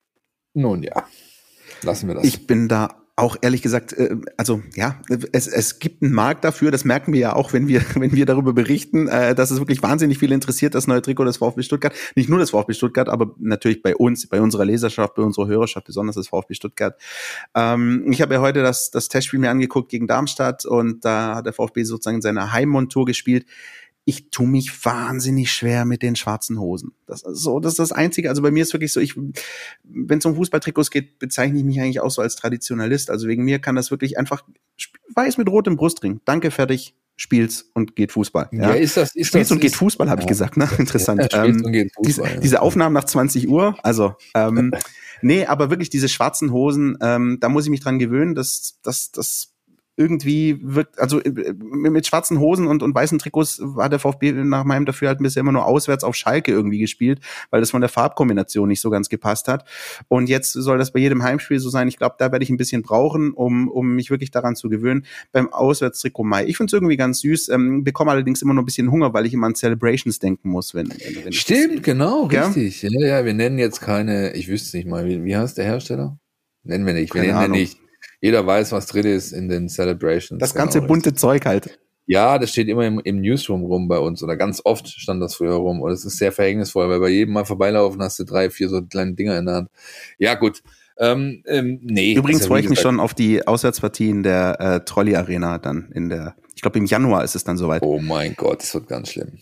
nun ja, lassen wir das. Ich bin da auch ehrlich gesagt, äh, also ja, es, es gibt einen Markt dafür, das merken wir ja auch, wenn wir wenn wir darüber berichten, äh, dass es wirklich wahnsinnig viele interessiert, das neue Trikot des VfB Stuttgart. Nicht nur das VfB Stuttgart, aber natürlich bei uns, bei unserer Leserschaft, bei unserer Hörerschaft, besonders das VfB Stuttgart. Ähm, ich habe ja heute das, das Testspiel mir angeguckt gegen Darmstadt, und da hat der VfB sozusagen seine Heimmontur gespielt. Ich tue mich wahnsinnig schwer mit den schwarzen Hosen. Das ist so, das ist das Einzige. Also bei mir ist wirklich so, ich, wenn es um Fußballtrikots geht, bezeichne ich mich eigentlich auch so als Traditionalist. Also wegen mir kann das wirklich einfach weiß mit rotem Brustring. Danke, fertig, spielt's und geht Fußball. Ja, ja ist das, ist spielt's das, und geht ist, Fußball, habe ja, ich gesagt, ne? Interessant. Ja, spielt's ähm, und geht Fußball, diese, ja. diese Aufnahmen nach zwanzig Uhr, also ähm, nee, aber wirklich diese schwarzen Hosen, ähm, da muss ich mich dran gewöhnen, dass das das irgendwie wirkt, also mit schwarzen Hosen und, und weißen Trikots war der VfB nach meinem Dafürhalten bisher immer nur auswärts auf Schalke irgendwie gespielt, weil das von der Farbkombination nicht so ganz gepasst hat. Und jetzt soll das bei jedem Heimspiel so sein. Ich glaube, da werde ich ein bisschen brauchen, um um mich wirklich daran zu gewöhnen. Beim Auswärtstrikot Mai. Ich finde es irgendwie ganz süß, ähm, bekomme allerdings immer noch ein bisschen Hunger, weil ich immer an Celebrations denken muss. Wenn, wenn, wenn Stimmt, genau, ja? richtig. Ja, ja, wir nennen jetzt keine, ich wüsste nicht mal, wie, wie heißt der Hersteller? Nennen wir nicht, wir Keine nennen Ahnung. nicht. Jeder weiß, was drin ist in den Celebrations. Das ganze genau, bunte richtig. Zeug halt. Ja, das steht immer im, im Newsroom rum bei uns, oder ganz oft stand das früher rum, und es ist sehr verhängnisvoll, weil bei jedem Mal vorbeilaufen hast du drei, vier so kleine Dinger in der Hand. Ja, gut. Ähm, ähm, nee. Übrigens also, freue wie ich mich gesagt, schon auf die Auswärtspartien der äh, Trolley Arena dann in der, ich glaube im Januar ist es dann soweit. Oh mein Gott, das wird ganz schlimm.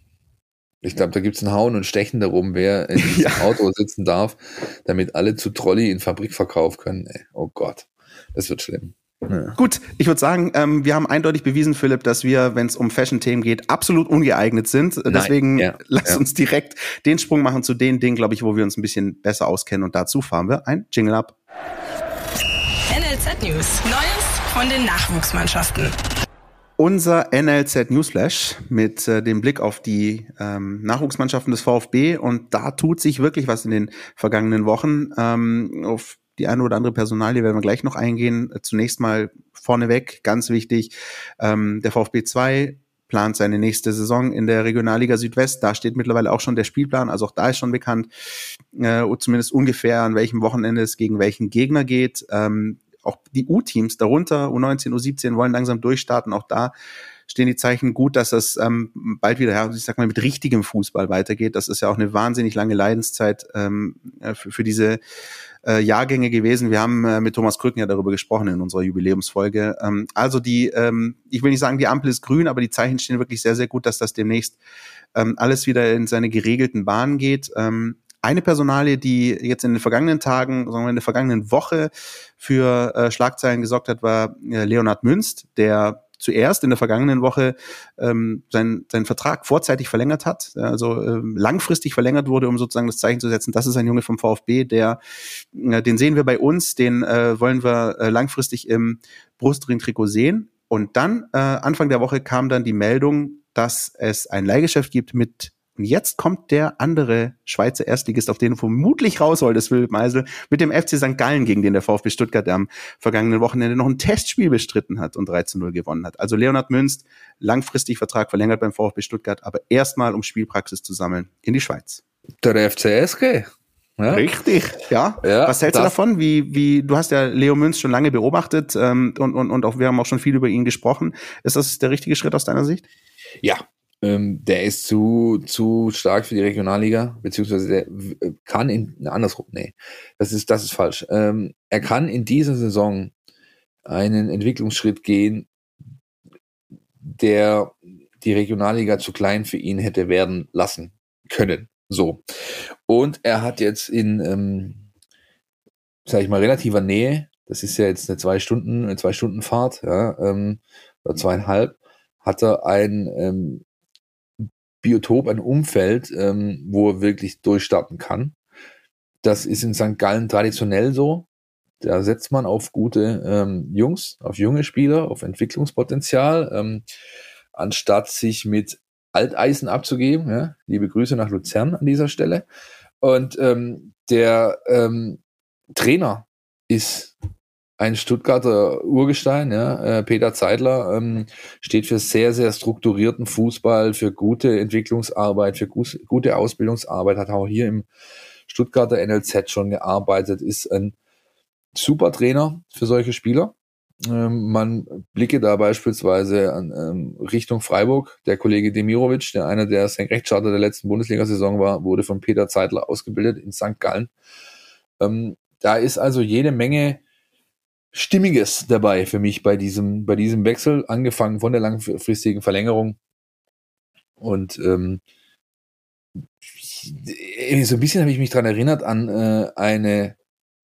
Ich glaube, da gibt's ein Hauen und Stechen darum, wer in diesem Ja. Auto sitzen darf, damit alle zu Trolley in Fabrikverkauf können. Ey, oh Gott, das wird schlimm. Ja. Gut, ich würde sagen, ähm, wir haben eindeutig bewiesen, Philipp, dass wir, wenn es um Fashion-Themen geht, absolut ungeeignet sind. Nein, Deswegen ja, lass ja. uns direkt den Sprung machen zu den Dingen, glaube ich, wo wir uns ein bisschen besser auskennen. Und dazu fahren wir ein Jingle ab. N L Z News. Neues von den Nachwuchsmannschaften. Unser N L Z Newsflash mit äh, dem Blick auf die ähm, Nachwuchsmannschaften des VfB. Und da tut sich wirklich was in den vergangenen Wochen. Ähm, auf die eine oder andere Personalie werden wir gleich noch eingehen. Zunächst mal vorneweg, ganz wichtig, ähm, der VfB zwei plant seine nächste Saison in der Regionalliga Südwest. Da steht mittlerweile auch schon der Spielplan, also auch da ist schon bekannt, äh, zumindest ungefähr an welchem Wochenende es gegen welchen Gegner geht. Ähm, auch die U-Teams darunter, U neunzehn, U siebzehn, wollen langsam durchstarten. Auch da stehen die Zeichen gut, dass es ähm, bald wieder, ja, ich sag mal, mit richtigem Fußball weitergeht. Das ist ja auch eine wahnsinnig lange Leidenszeit ähm, für, für diese äh, Jahrgänge gewesen. Wir haben äh, mit Thomas Krücken ja darüber gesprochen in unserer Jubiläumsfolge. Ähm, also die, ähm, ich will nicht sagen, die Ampel ist grün, aber die Zeichen stehen wirklich sehr, sehr gut, dass das demnächst ähm, alles wieder in seine geregelten Bahnen geht. Ähm, Eine Personalie, die jetzt in den vergangenen Tagen, sagen wir in der vergangenen Woche für äh, Schlagzeilen gesorgt hat, war äh, Leonhard Münst, der zuerst in der vergangenen Woche ähm, seinen seinen Vertrag vorzeitig verlängert hat, also ähm, langfristig verlängert wurde, um sozusagen das Zeichen zu setzen, das ist ein Junge vom VfB, der äh, den sehen wir bei uns, den äh, wollen wir äh, langfristig im Brustring-Trikot sehen. Und dann, äh, Anfang der Woche kam dann die Meldung, dass es ein Leihgeschäft gibt mit Und jetzt kommt der andere Schweizer Erstligist, auf den du vermutlich raus wolltest, Philipp Meisel, mit dem F C Sankt Gallen, gegen den der VfB Stuttgart am vergangenen Wochenende noch ein Testspiel bestritten hat und drei zu null gewonnen hat. Also Leonhard Münst, langfristig Vertrag verlängert beim VfB Stuttgart, aber erstmal, um Spielpraxis zu sammeln, in die Schweiz. Der F C S G. Ja. Richtig, ja. ja. Was hältst du davon? Wie, wie, du hast ja Leo Münz schon lange beobachtet ähm, und, und, und auch wir haben auch schon viel über ihn gesprochen. Ist das der richtige Schritt aus deiner Sicht? Ja. Ähm, der ist zu, zu stark für die Regionalliga, beziehungsweise der kann in, ne, andersrum, nee, das ist, das ist falsch. Ähm, er kann in dieser Saison einen Entwicklungsschritt gehen, der die Regionalliga zu klein für ihn hätte werden lassen können. So. Und er hat jetzt in, ähm, sag ich mal, relativer Nähe, das ist ja jetzt eine zwei Stunden, eine zwei Stunden Fahrt, ja, ähm, oder zweieinhalb, hat er ein, ähm, Biotop, ein Umfeld, ähm, wo er wirklich durchstarten kann. Das ist in Sankt Gallen traditionell so. Da setzt man auf gute ähm, Jungs, auf junge Spieler, auf Entwicklungspotenzial, ähm, anstatt sich mit Alteisen abzugeben. Ja? Liebe Grüße nach Luzern an dieser Stelle. Und ähm, der ähm, Trainer ist ein Stuttgarter Urgestein, ja, äh, Peter Zeidler, ähm, steht für sehr, sehr strukturierten Fußball, für gute Entwicklungsarbeit, für gu- gute Ausbildungsarbeit, hat auch hier im Stuttgarter N L Z schon gearbeitet, ist ein super Trainer für solche Spieler. Ähm, man blicke da beispielsweise an ähm, Richtung Freiburg. Der Kollege Demirovic, der einer der Senkrechtstarter der letzten Bundesliga-Saison war, wurde von Peter Zeidler ausgebildet in Sankt Gallen. Ähm, da ist also jede Menge Stimmiges dabei für mich bei diesem, bei diesem Wechsel, angefangen von der langfristigen Verlängerung. Und ähm, so ein bisschen habe ich mich dran erinnert an äh, eine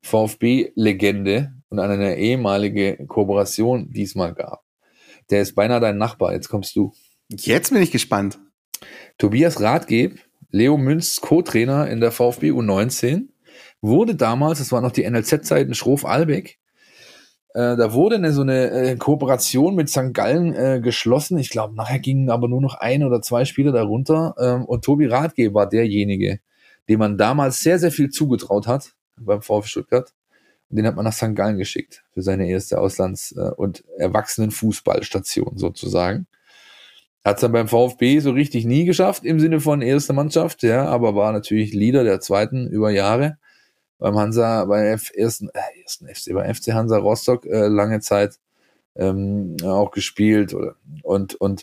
VfB-Legende und an eine ehemalige Kooperation, die es mal gab. Der ist beinahe dein Nachbar, jetzt kommst du. Jetzt bin ich gespannt. Tobias Rathgeb, Leo Münz Co-Trainer in der VfB U neunzehn, wurde damals, das war noch die N L Z-Zeiten, Schroff-Albeck, Äh, da wurde eine, so eine äh, Kooperation mit Sankt Gallen äh, geschlossen. Ich glaube, nachher gingen aber nur noch ein oder zwei Spieler darunter. Ähm, und Tobi Rathgeb war derjenige, dem man damals sehr, sehr viel zugetraut hat beim VfB Stuttgart. Und den hat man nach Sankt Gallen geschickt für seine erste Auslands- äh, und Erwachsenenfußballstation sozusagen. Hat es dann beim VfB so richtig nie geschafft im Sinne von erste Mannschaft, ja, aber war natürlich Leader der zweiten über Jahre. Beim Hansa, bei F, ersten, äh, ersten F C, bei F C Hansa Rostock äh, lange Zeit ähm, auch gespielt oder, und und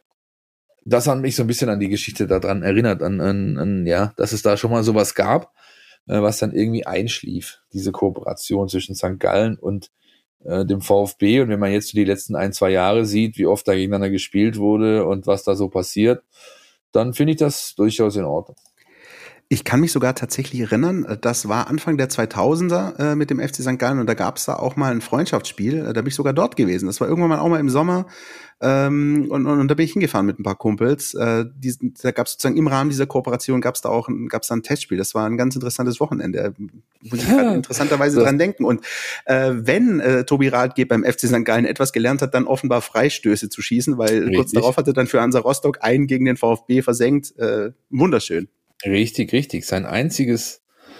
das hat mich so ein bisschen an die Geschichte daran erinnert, an, an, an ja, dass es da schon mal sowas gab, äh, was dann irgendwie einschlief, diese Kooperation zwischen Sankt Gallen und äh, dem VfB. Und wenn man jetzt so die letzten ein, zwei Jahre sieht, wie oft da gegeneinander gespielt wurde und was da so passiert, dann finde ich das durchaus in Ordnung. Ich kann mich sogar tatsächlich erinnern, das war Anfang der zweitausender äh, mit dem F C Sankt Gallen und da gab es da auch mal ein Freundschaftsspiel, da bin ich sogar dort gewesen. Das war irgendwann mal auch mal im Sommer ähm, und, und, und da bin ich hingefahren mit ein paar Kumpels. Äh, die, da gab es sozusagen im Rahmen dieser Kooperation gab es da auch ein, gab's da ein Testspiel. Das war ein ganz interessantes Wochenende. Muss ich gerade interessanterweise dran denken. Und äh, wenn äh, Tobi Rathgeb beim F C Sankt Gallen etwas gelernt hat, dann offenbar Freistöße zu schießen, weil Richtig. kurz darauf hat er dann für Hansa Rostock einen gegen den VfB versenkt. Äh, wunderschön. Richtig, richtig. Sein einziges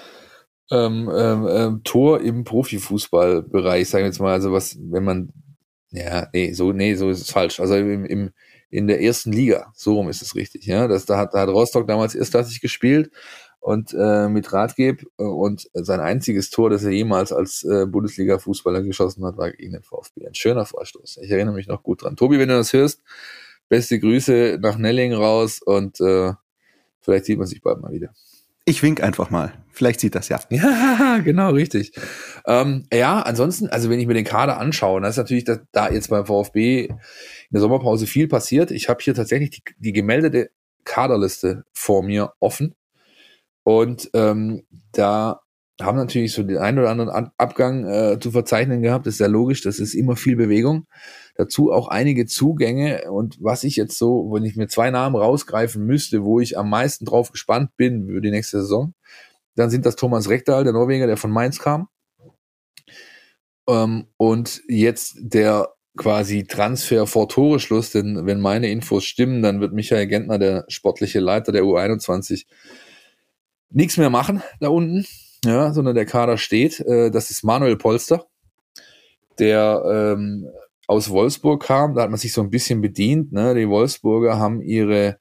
ähm, ähm, Tor im Profifußballbereich, sagen wir jetzt mal, also was, wenn man, ja, nee, so, nee, so ist es falsch. Also im, im, in der ersten Liga, so rum ist es richtig, ja. Das, da hat, da hat Rostock damals erstklassig gespielt und äh, mit Rathgeb und sein einziges Tor, das er jemals als äh, Bundesliga-Fußballer geschossen hat, war gegen den VfB. Ein schöner Vorstoß. Ich erinnere mich noch gut dran. Tobi, wenn du das hörst, beste Grüße nach Nelling raus und äh, vielleicht sieht man sich bald mal wieder. Ich wink einfach mal. Vielleicht sieht das ja. Ja, genau, richtig. Ähm, ja, ansonsten, also wenn ich mir den Kader anschaue, dann ist natürlich da, da jetzt beim VfB in der Sommerpause viel passiert. Ich habe hier tatsächlich die, die gemeldete Kaderliste vor mir offen. Und ähm, da haben natürlich so den einen oder anderen Abgang äh, zu verzeichnen gehabt. Das ist ja logisch, das ist immer viel Bewegung. Dazu auch einige Zugänge. Und was ich jetzt so, wenn ich mir zwei Namen rausgreifen müsste, wo ich am meisten drauf gespannt bin für die nächste Saison, dann sind das Thomas Rekdal, der Norweger, der von Mainz kam. Ähm, und jetzt der quasi Transfer vor Toreschluss, denn wenn meine Infos stimmen, dann wird Michael Gentner, der sportliche Leiter der U einundzwanzig, nichts mehr machen da unten, ja, sondern der Kader steht. Äh, das ist Manuel Polster, der ähm, aus Wolfsburg kam. Da hat man sich so ein bisschen bedient. Ne? Die Wolfsburger haben ihre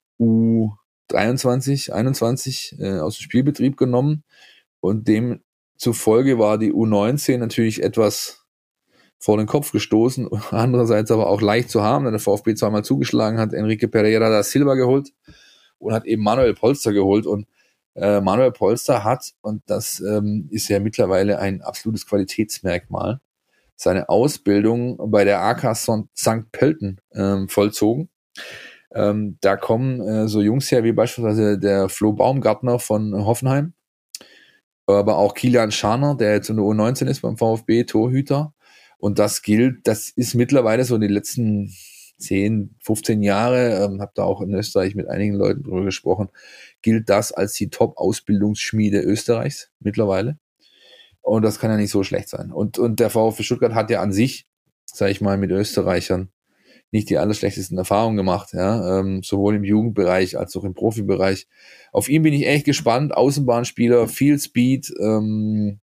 U dreiundzwanzig, einundzwanzig äh, aus dem Spielbetrieb genommen und demzufolge war die U neunzehn natürlich etwas vor den Kopf gestoßen, andererseits aber auch leicht zu haben, denn der VfB zweimal zugeschlagen hat, Enrique Pereira da Silva geholt und hat eben Manuel Polster geholt und äh, Manuel Polster hat, und das ähm, ist ja mittlerweile ein absolutes Qualitätsmerkmal, seine Ausbildung bei der A K Sankt Pölten ähm, vollzogen. Ähm, da kommen äh, so Jungs her wie beispielsweise der Flo Baumgartner von Hoffenheim, aber auch Kilian Scharner, der jetzt in der U neunzehn ist beim VfB, Torhüter. Und das gilt, das ist mittlerweile so in den letzten zehn, fünfzehn Jahre, ähm, habe da auch in Österreich mit einigen Leuten drüber gesprochen, gilt das als die Top-Ausbildungsschmiede Österreichs mittlerweile. Und das kann ja nicht so schlecht sein. Und, und der VfB Stuttgart hat ja an sich, sage ich mal, mit Österreichern nicht die allerschlechtesten Erfahrungen gemacht, ja, ähm, sowohl im Jugendbereich als auch im Profibereich. Auf ihn bin ich echt gespannt. Außenbahnspieler, viel Speed. Ähm,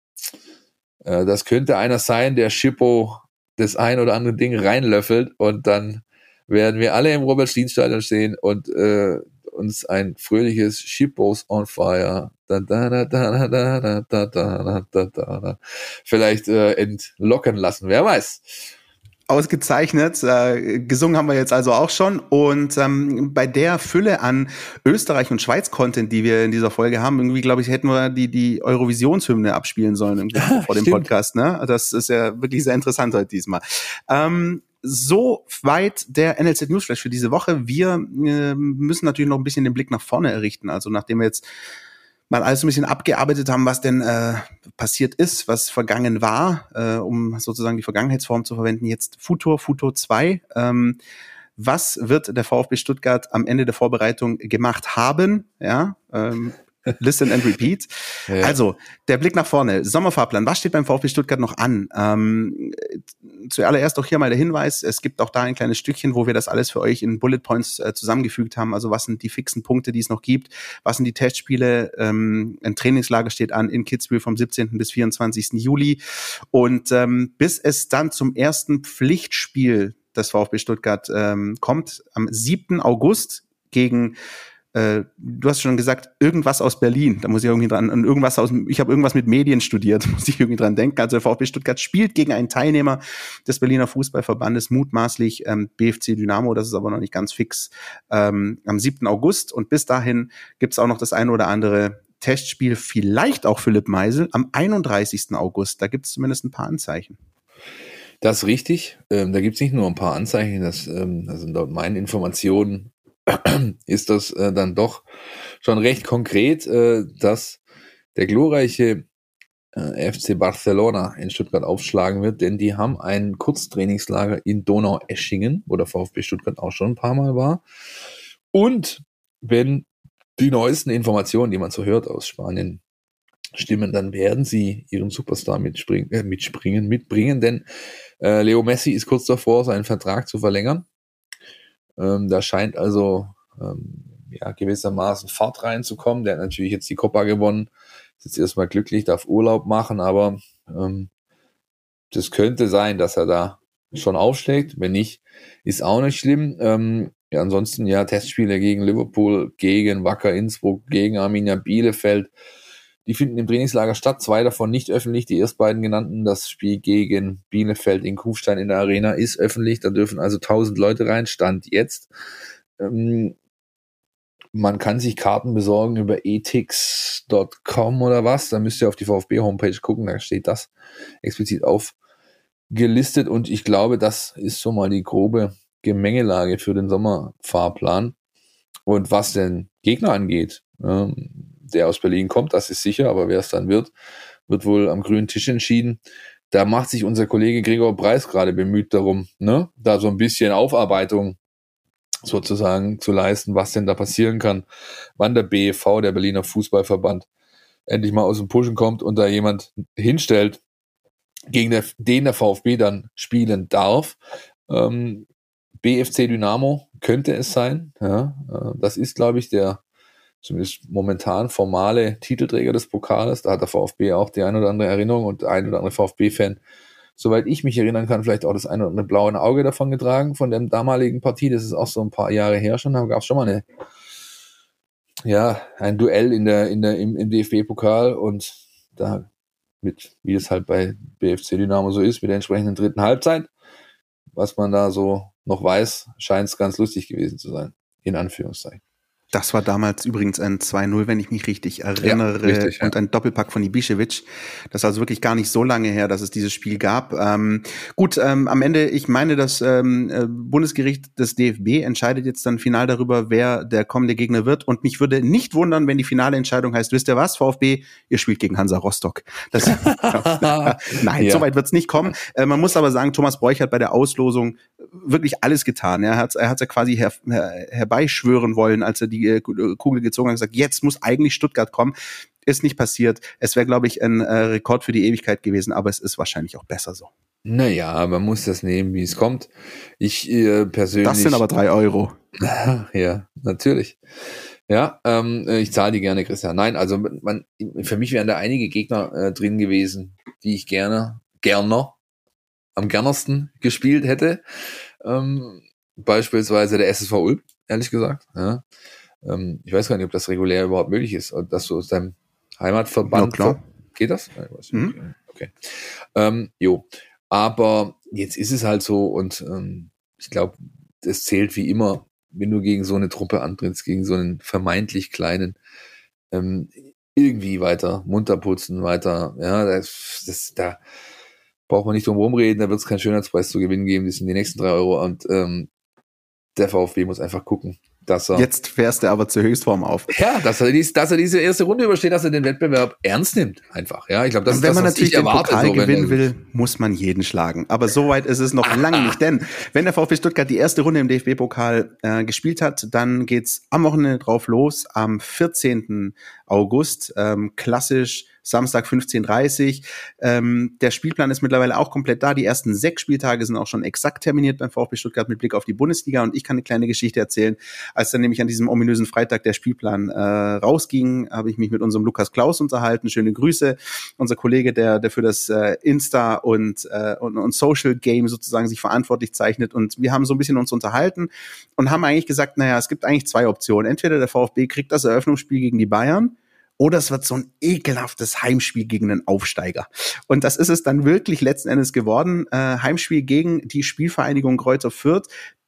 äh, das könnte einer sein, der Schippo das ein oder andere Ding reinlöffelt und dann werden wir alle im Robert-Schlien-Stadion stehen und äh, uns ein fröhliches Schippos on Fire da, da, da, da, da, da, da, da, da, da, da, vielleicht äh, entlocken lassen. Wer weiß. Ausgezeichnet. Äh, gesungen haben wir jetzt also auch schon. Und ähm, bei der Fülle an Österreich- und Schweiz-Content, die wir in dieser Folge haben, irgendwie, glaube ich, hätten wir die, die Eurovisionshymne abspielen sollen irgendwie vor dem Podcast. Ne? Das ist ja wirklich sehr interessant heute diesmal. Ähm, so weit der N L Z Newsflash für diese Woche. Wir äh, müssen natürlich noch ein bisschen den Blick nach vorne errichten. Also nachdem wir jetzt mal alles ein bisschen abgearbeitet haben, was denn äh, passiert ist, was vergangen war, äh, um sozusagen die Vergangenheitsform zu verwenden. Jetzt Futur, Futur zwei. Ähm, was wird der VfB Stuttgart am Ende der Vorbereitung gemacht haben? Ja, ähm, listen and repeat. Ja. Also, der Blick nach vorne. Sommerfahrplan. Was steht beim VfB Stuttgart noch an? Ähm, zuallererst auch hier mal der Hinweis. Es gibt auch da ein kleines Stückchen, wo wir das alles für euch in Bullet Points äh, zusammengefügt haben. Also, was sind die fixen Punkte, die es noch gibt? Was sind die Testspiele? Ähm, ein Trainingslager steht an in Kitzbühel vom siebzehnten bis vierundzwanzigsten Juli. Und ähm, bis es dann zum ersten Pflichtspiel des VfB Stuttgart ähm, kommt, am siebten August gegen du hast schon gesagt, irgendwas aus Berlin. Da muss ich irgendwie dran, irgendwas aus, ich habe irgendwas mit Medien studiert, muss ich irgendwie dran denken. Also der VfB Stuttgart spielt gegen einen Teilnehmer des Berliner Fußballverbandes, mutmaßlich ähm, B F C Dynamo, das ist aber noch nicht ganz fix, ähm, am siebten August. Und bis dahin gibt's auch noch das eine oder andere Testspiel, vielleicht auch Philipp Meisel, am einunddreißigsten August. Da gibt's zumindest ein paar Anzeichen. Das ist richtig. Ähm, da gibt's nicht nur ein paar Anzeichen, das, ähm, das sind laut meinen Informationen ist das äh, dann doch schon recht konkret, äh, dass der glorreiche äh, F C Barcelona in Stuttgart aufschlagen wird, denn die haben ein Kurztrainingslager in Donaueschingen, wo der VfB Stuttgart auch schon ein paar Mal war. Und wenn die neuesten Informationen, die man so hört aus Spanien, stimmen, dann werden sie ihren Superstar mitspringen, äh, mitspringen, mitbringen, denn äh, Leo Messi ist kurz davor, seinen Vertrag zu verlängern. Ähm, da scheint also ähm, ja, gewissermaßen Fahrt reinzukommen. Der hat natürlich jetzt die Copa gewonnen, ist jetzt erstmal glücklich, darf Urlaub machen, aber ähm, das könnte sein, dass er da schon aufschlägt. Wenn nicht, ist auch nicht schlimm. Ähm, ja, ansonsten ja, Testspiele gegen Liverpool, gegen Wacker Innsbruck, gegen Arminia Bielefeld. Die finden im Trainingslager statt, zwei davon nicht öffentlich, die erst beiden genannten. Das Spiel gegen Bielefeld in Kufstein in der Arena ist öffentlich, da dürfen also tausend Leute rein, Stand jetzt. Ähm, man kann sich Karten besorgen über etix Punkt com oder was, da müsst ihr auf die VfB-Homepage gucken, da steht das explizit aufgelistet und ich glaube, das ist so mal die grobe Gemengelage für den Sommerfahrplan. Und was den Gegner angeht, ähm, der aus Berlin kommt, das ist sicher, aber wer es dann wird, wird wohl am grünen Tisch entschieden. Da macht sich unser Kollege Gregor Preis gerade bemüht darum, ne, da so ein bisschen Aufarbeitung sozusagen zu leisten, was denn da passieren kann, wann der B E V, der Berliner Fußballverband, endlich mal aus dem Pushen kommt und da jemand hinstellt, gegen der, den der VfB dann spielen darf. Ähm, B F C Dynamo könnte es sein. Ja, äh, das ist, glaube ich, der zumindest momentan formale Titelträger des Pokales. Da hat der VfB auch die ein oder andere Erinnerung und der ein oder andere VfB-Fan, soweit ich mich erinnern kann, vielleicht auch das ein oder andere blaue Auge davon getragen, von der damaligen Partie. Das ist auch so ein paar Jahre her schon. Da gab es schon mal eine, ja, ein Duell in der, in der, im, im D F B-Pokal und da mit, wie es halt bei B F C Dynamo so ist, mit der entsprechenden dritten Halbzeit. Was man da so noch weiß, scheint es ganz lustig gewesen zu sein. In Anführungszeichen. Das war damals übrigens ein zwei null, wenn ich mich richtig erinnere, ja, richtig, ja. Und ein Doppelpack von Ibišević. Das ist also wirklich gar nicht so lange her, dass es dieses Spiel gab. Ähm, gut, ähm, am Ende, ich meine, das ähm, Bundesgericht des D F B entscheidet jetzt dann final darüber, wer der kommende Gegner wird. Und mich würde nicht wundern, wenn die finale Entscheidung heißt, wisst ihr was, VfB, ihr spielt gegen Hansa Rostock. Das, Nein, ja. So weit wird es nicht kommen. Äh, man muss aber sagen, Thomas Broich hat bei der Auslosung wirklich alles getan. Er hat er hat ja quasi her, her, herbeischwören wollen, als er die Kugel gezogen hat und gesagt, jetzt muss eigentlich Stuttgart kommen. Ist nicht passiert. Es wäre, glaube ich, ein äh, Rekord für die Ewigkeit gewesen, aber es ist wahrscheinlich auch besser so. Naja, man muss das nehmen, wie es kommt. Ich äh, persönlich... Das sind aber drei Euro. Ja, natürlich. Ja, ähm, ich zahle die gerne, Christian. Nein, also man, für mich wären da einige Gegner äh, drin gewesen, die ich gerne, gerne, am gernersten gespielt hätte. Ähm, beispielsweise der S S V Ulm, ehrlich gesagt. Ja. Ähm, ich weiß gar nicht, ob das regulär überhaupt möglich ist, dass du aus deinem Heimatverband... Ja, klar. Geht das? Mhm. Okay. Ähm, jo. Aber jetzt ist es halt so und ähm, ich glaube, das zählt wie immer, wenn du gegen so eine Truppe antrittst, gegen so einen vermeintlich kleinen, ähm, irgendwie weiter munter putzen, weiter, ja, das, das da braucht man nicht drum rumreden, da wird es keinen Schönheitspreis zu gewinnen geben, das sind die nächsten drei Euro und ähm, der VfB muss einfach gucken, dass er... Jetzt fährst du aber zur Höchstform auf. Ja, dass er, dies, dass er diese erste Runde übersteht, dass er den Wettbewerb ernst nimmt, einfach. Ja, ich glaube, das und wenn ist das, man was natürlich ich den erwarte. Pokal so, gewinnen will, muss man jeden schlagen. Aber so weit ist es noch ah, lange nicht, denn wenn der VfB Stuttgart die erste Runde im D F B-Pokal äh, gespielt hat, dann geht's am Wochenende drauf los, am vierzehnten August, ähm, klassisch Samstag fünfzehn Uhr dreißig. Ähm, der Spielplan ist mittlerweile auch komplett da. Die ersten sechs Spieltage sind auch schon exakt terminiert beim VfB Stuttgart mit Blick auf die Bundesliga. Und ich kann eine kleine Geschichte erzählen. Als dann nämlich an diesem ominösen Freitag der Spielplan äh, rausging, habe ich mich mit unserem Lukas Klaus unterhalten. Schöne Grüße. Unser Kollege, der, der für das äh, Insta und, äh, und, und Social Game sozusagen sich verantwortlich zeichnet. Und wir haben so ein bisschen uns unterhalten und haben eigentlich gesagt, naja, es gibt eigentlich zwei Optionen. Entweder der VfB kriegt das Eröffnungsspiel gegen die Bayern, oder es wird so ein ekelhaftes Heimspiel gegen einen Aufsteiger. Und das ist es dann wirklich letzten Endes geworden. Äh, Heimspiel gegen die Spielvereinigung Greuther Fürth.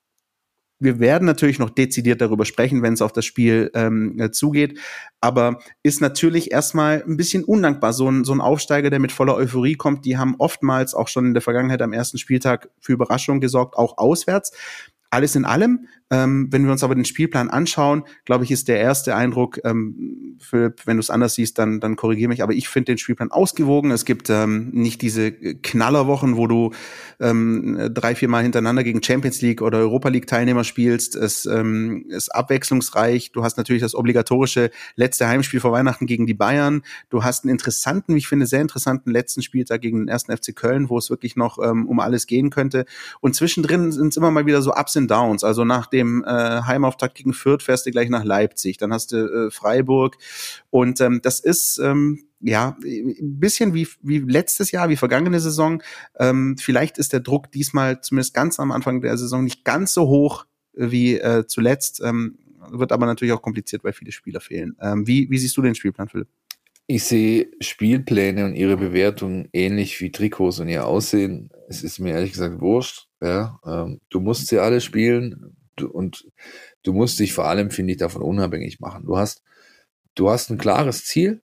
Wir werden natürlich noch dezidiert darüber sprechen, wenn es auf das Spiel ähm, zugeht. Aber ist natürlich erstmal ein bisschen undankbar. So ein, so ein Aufsteiger, der mit voller Euphorie kommt, die haben oftmals auch schon in der Vergangenheit am ersten Spieltag für Überraschungen gesorgt, auch auswärts. Alles in allem, ähm, wenn wir uns aber den Spielplan anschauen, glaube ich, ist der erste Eindruck, ähm, Philipp, wenn du es anders siehst, dann, dann korrigiere mich, aber ich finde den Spielplan ausgewogen. Es gibt ähm, nicht diese Knallerwochen, wo du ähm, drei, vier Mal hintereinander gegen Champions League oder Europa League Teilnehmer spielst. Es ähm, ist abwechslungsreich. Du hast natürlich das obligatorische letzte Heimspiel vor Weihnachten gegen die Bayern. Du hast einen interessanten, wie ich finde, sehr interessanten letzten Spieltag gegen den ersten F C Köln, wo es wirklich noch ähm, um alles gehen könnte. Und zwischendrin sind es immer mal wieder so Ups und Downs. Also nach dem äh, Heimauftakt gegen Fürth fährst du gleich nach Leipzig. Dann hast du äh, Freiburg. Und ähm, das ist ähm, ja ein bisschen wie wie letztes Jahr, wie vergangene Saison. Ähm, vielleicht ist der Druck diesmal zumindest ganz am Anfang der Saison nicht ganz so hoch äh, wie äh, zuletzt. Ähm, wird aber natürlich auch kompliziert, weil viele Spieler fehlen. Ähm, wie, wie siehst du den Spielplan, Philipp? Ich sehe Spielpläne und ihre Bewertung ähnlich wie Trikots und ihr Aussehen. Es ist mir ehrlich gesagt wurscht. Ja, ähm, du musst sie alle spielen du, und du musst dich vor allem, finde ich, davon unabhängig machen. Du hast, du hast ein klares Ziel.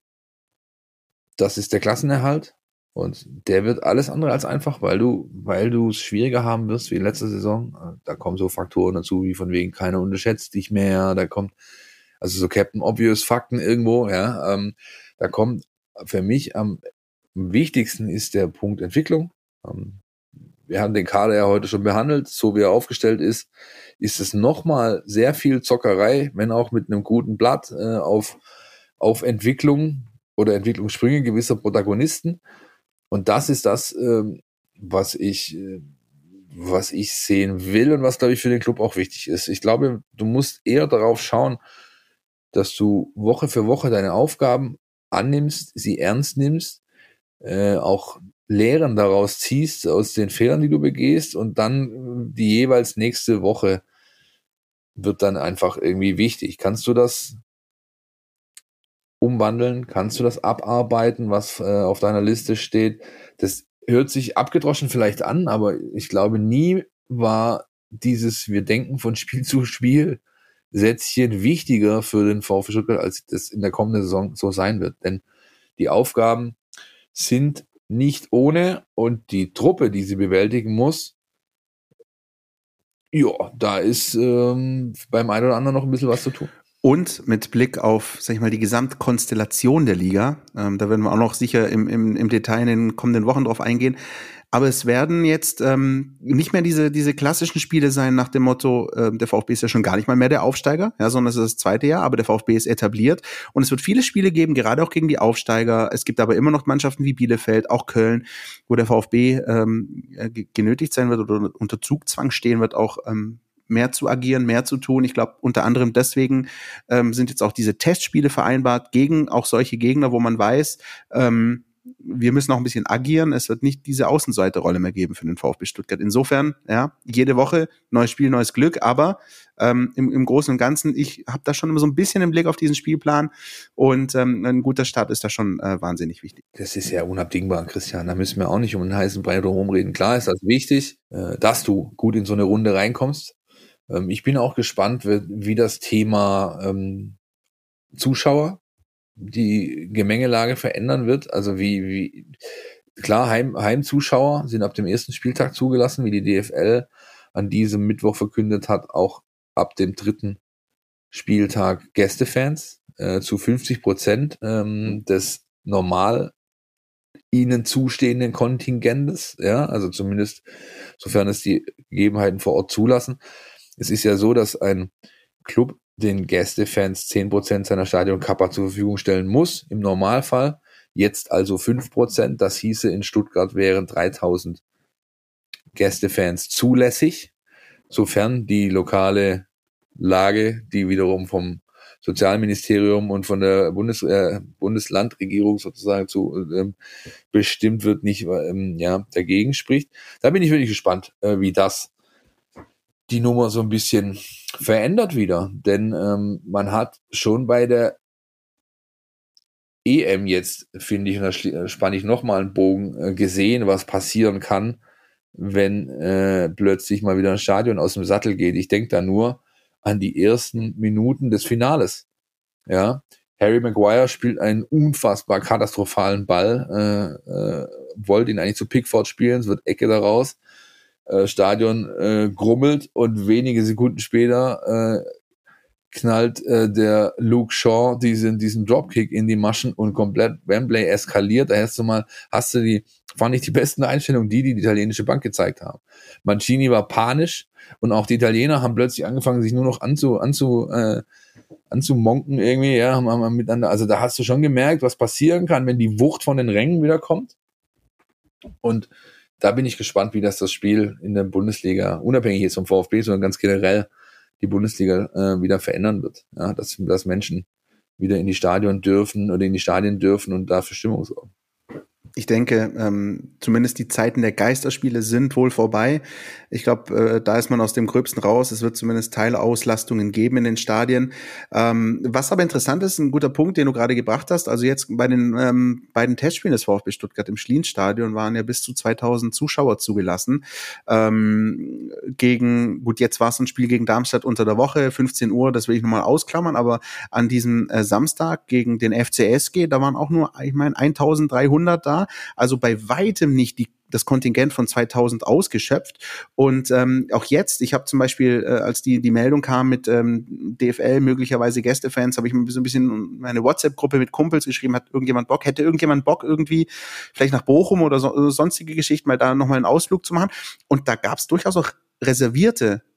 Das ist der Klassenerhalt. Und der wird alles andere als einfach, weil du, weil du es schwieriger haben wirst wie in letzter Saison. Da kommen so Faktoren dazu, wie von wegen keiner unterschätzt dich mehr. Da kommt, also so Captain Obvious Fakten irgendwo, ja. Ähm, da kommt für mich am wichtigsten ist der Punkt Entwicklung. Ähm, wir haben den Kader ja heute schon behandelt. So wie er aufgestellt ist, ist es nochmal sehr viel Zockerei, wenn auch mit einem guten Blatt äh, auf, auf Entwicklung oder Entwicklungssprünge gewisser Protagonisten. Und das ist das, ähm, was ich, äh, was ich sehen will und was, glaube ich, für den Club auch wichtig ist. Ich glaube, du musst eher darauf schauen, dass du Woche für Woche deine Aufgaben annimmst, sie ernst nimmst, äh, auch Lehren daraus ziehst aus den Fehlern, die du begehst, und dann die jeweils nächste Woche wird dann einfach irgendwie wichtig. Kannst du das umwandeln? Kannst du das abarbeiten, was äh, auf deiner Liste steht? Das hört sich abgedroschen vielleicht an, aber ich glaube, nie war dieses wir denken von Spiel zu Spiel Sätzchen wichtiger für den VfB Stuttgart, als das in der kommenden Saison so sein wird. Denn die Aufgaben sind nicht ohne, und die Truppe, die sie bewältigen muss, ja, da ist ähm, beim einen oder anderen noch ein bisschen was zu tun. Und mit Blick auf, sag ich mal, die Gesamtkonstellation der Liga, ähm, da werden wir auch noch sicher im, im, im Detail in den kommenden Wochen drauf eingehen. Aber es werden jetzt ähm, nicht mehr diese diese klassischen Spiele sein nach dem Motto, äh, der VfB ist ja schon gar nicht mal mehr der Aufsteiger, ja, sondern es ist das zweite Jahr, aber der VfB ist etabliert. Und es wird viele Spiele geben, gerade auch gegen die Aufsteiger. Es gibt aber immer noch Mannschaften wie Bielefeld, auch Köln, wo der VfB ähm, genötigt sein wird oder unter Zugzwang stehen wird, auch ähm, mehr zu agieren, mehr zu tun. Ich glaube, unter anderem deswegen ähm, sind jetzt auch diese Testspiele vereinbart gegen auch solche Gegner, wo man weiß, ähm, wir müssen auch ein bisschen agieren. Es wird nicht diese Außenseiterrolle mehr geben für den VfB Stuttgart. Insofern, ja, jede Woche neues Spiel, neues Glück. Aber ähm, im, im Großen und Ganzen, ich habe da schon immer so ein bisschen im Blick auf diesen Spielplan. Und ähm, ein guter Start ist da schon äh, wahnsinnig wichtig. Das ist ja unabdingbar, Christian. Da müssen wir auch nicht um einen heißen Brei drum reden. Klar ist das wichtig, äh, dass du gut in so eine Runde reinkommst. Ähm, ich bin auch gespannt, wie, wie das Thema ähm, Zuschauer die Gemengelage verändern wird. Also wie, wie klar, Heim, Heimzuschauer sind ab dem ersten Spieltag zugelassen, wie die D F L an diesem Mittwoch verkündet hat, auch ab dem dritten Spieltag Gästefans äh, zu fünfzig Prozent ähm, des normal ihnen zustehenden Kontingentes, ja, also zumindest sofern es die Gegebenheiten vor Ort zulassen. Es ist ja so, dass ein Club den Gästefans zehn Prozent seiner Stadionkappa zur Verfügung stellen muss, im Normalfall. Jetzt also fünf Prozent. Das hieße, in Stuttgart wären dreitausend Gästefans zulässig, sofern die lokale Lage, die wiederum vom Sozialministerium und von der Bundes, äh, Bundeslandregierung sozusagen zu ähm, bestimmt wird, nicht ähm, ja, dagegen spricht. Da bin ich wirklich gespannt, äh, wie das die Nummer so ein bisschen verändert wieder, denn ähm, man hat schon bei der E M jetzt, finde ich, und da spanne ich nochmal einen Bogen, äh, gesehen, was passieren kann, wenn äh, plötzlich mal wieder ein Stadion aus dem Sattel geht. Ich denke da nur an die ersten Minuten des Finales. Ja, Harry Maguire spielt einen unfassbar katastrophalen Ball, äh, äh, wollte ihn eigentlich zu Pickford spielen, es wird Ecke daraus. Äh, Stadion äh, grummelt und wenige Sekunden später äh, knallt äh, der Luke Shaw diesen, diesen Dropkick in die Maschen und komplett Wembley eskaliert. Da hast du mal, hast du die, fand ich die besten Einstellungen, die die, die italienische Bank gezeigt haben. Mancini war panisch und auch die Italiener haben plötzlich angefangen, sich nur noch anzu, anzu, äh, anzumonken irgendwie, ja, haben, haben miteinander, also da hast du schon gemerkt, was passieren kann, wenn die Wucht von den Rängen wieder kommt. Und da bin ich gespannt, wie das das Spiel in der Bundesliga, unabhängig jetzt vom VfB, sondern ganz generell die Bundesliga äh, wieder verändern wird. Ja, dass, dass Menschen wieder in die Stadion dürfen oder in die Stadien dürfen und dafür Stimmung sorgen. Ich denke, ähm, zumindest die Zeiten der Geisterspiele sind wohl vorbei. Ich glaube, äh, da ist man aus dem Gröbsten raus. Es wird zumindest Teilauslastungen geben in den Stadien. Ähm, was aber interessant ist, ein guter Punkt, den du gerade gebracht hast. Also jetzt bei den ähm, beiden Testspielen des VfB Stuttgart im Schlienstadion waren ja bis zu zweitausend Zuschauer zugelassen. Ähm, gegen, gut, jetzt war es ein Spiel gegen Darmstadt unter der Woche, fünfzehn Uhr, das will ich nochmal ausklammern. Aber an diesem äh, Samstag gegen den F C S G, da waren auch nur, ich meine, eintausenddreihundert da. Also bei weitem nicht die, das Kontingent von zweitausend ausgeschöpft. Und ähm, auch jetzt, ich habe zum Beispiel, äh, als die die Meldung kam mit ähm, D F L, möglicherweise Gästefans, habe ich mir so ein bisschen meine WhatsApp-Gruppe mit Kumpels geschrieben, hat irgendjemand Bock, hätte irgendjemand Bock irgendwie vielleicht nach Bochum oder so, sonstige Geschichten, mal da nochmal einen Ausflug zu machen. Und da gab es durchaus auch reservierte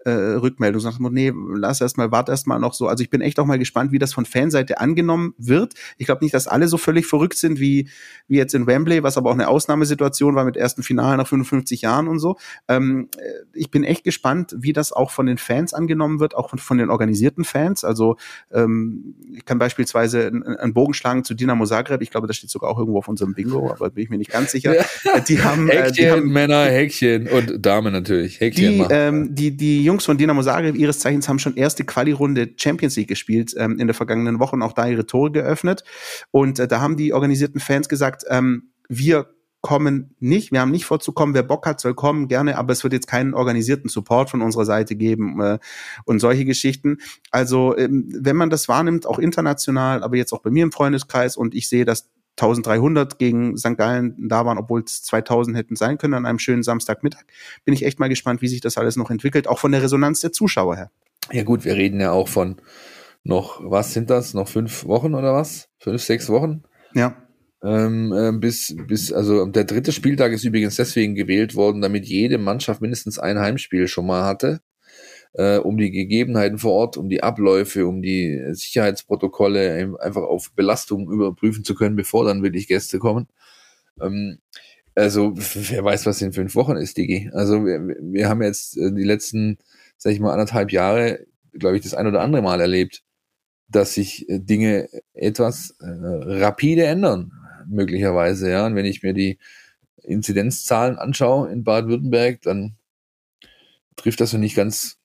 äh, Rückmeldung. Sagt, nee, lass erst mal, warte erst mal noch so. Also ich bin echt auch mal gespannt, wie das von Fanseite angenommen wird. Ich glaube nicht, dass alle so völlig verrückt sind wie wie jetzt in Wembley, was aber auch eine Ausnahmesituation war mit ersten Finale nach fünfundfünfzig Jahren und so. Ähm, ich bin echt gespannt, wie das auch von den Fans angenommen wird, auch von, von den organisierten Fans. Also ähm, ich kann beispielsweise einen Bogen schlagen zu Dinamo Zagreb. Ich glaube, das steht sogar auch irgendwo auf unserem Bingo, aber bin ich mir nicht ganz sicher. Ja. Die haben, Häkchen, äh, die haben Männer, Häkchen und Damen natürlich. Häkchen die, machen. ähm, die, die Jungs von Dinamo Zagreb, ihres Zeichens, haben schon erste Quali-Runde Champions League gespielt ähm, in der vergangenen Woche und auch da ihre Tore geöffnet. Und äh, da haben die organisierten Fans gesagt, ähm, wir kommen nicht, wir haben nicht vorzukommen, wer Bock hat, soll kommen, gerne, aber es wird jetzt keinen organisierten Support von unserer Seite geben äh, und solche Geschichten. Also ähm, wenn man das wahrnimmt, auch international, aber jetzt auch bei mir im Freundeskreis und ich sehe, dass dreizehnhundert gegen Sankt Gallen da waren, obwohl es zweitausend hätten sein können an einem schönen Samstagmittag, bin ich echt mal gespannt, wie sich das alles noch entwickelt, auch von der Resonanz der Zuschauer her. Ja gut, wir reden ja auch von noch, was sind das, noch fünf Wochen oder was? Fünf, sechs Wochen? Ja. Ähm, äh, bis, bis, also der dritte Spieltag ist übrigens deswegen gewählt worden, damit jede Mannschaft mindestens ein Heimspiel schon mal hatte, äh, um die Gegebenheiten vor Ort, um die Abläufe, um die Sicherheitsprotokolle einfach auf Belastung überprüfen zu können, bevor dann wirklich Gäste kommen. Ähm, also wer weiß, was in fünf Wochen ist, Digi. Also wir, wir haben jetzt die letzten, sag ich mal, anderthalb Jahre, glaube ich, das ein oder andere Mal erlebt, dass sich Dinge etwas äh, rapide ändern, möglicherweise, ja. Und wenn ich mir die Inzidenzzahlen anschaue in Baden-Württemberg, dann trifft das so nicht ganz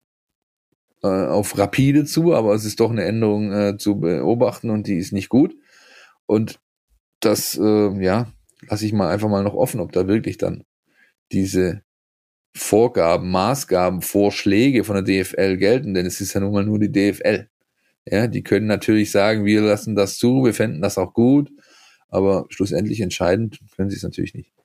äh, auf rapide zu, aber es ist doch eine Änderung äh, zu beobachten und die ist nicht gut. Und das, äh, ja, lasse ich mal einfach mal noch offen, ob da wirklich dann diese Vorgaben, Maßgaben, Vorschläge von der D F L gelten, denn es ist ja nun mal nur die D F L. Ja, die können natürlich sagen, wir lassen das zu, wir fänden das auch gut, aber schlussendlich entscheidend können sie es natürlich nicht.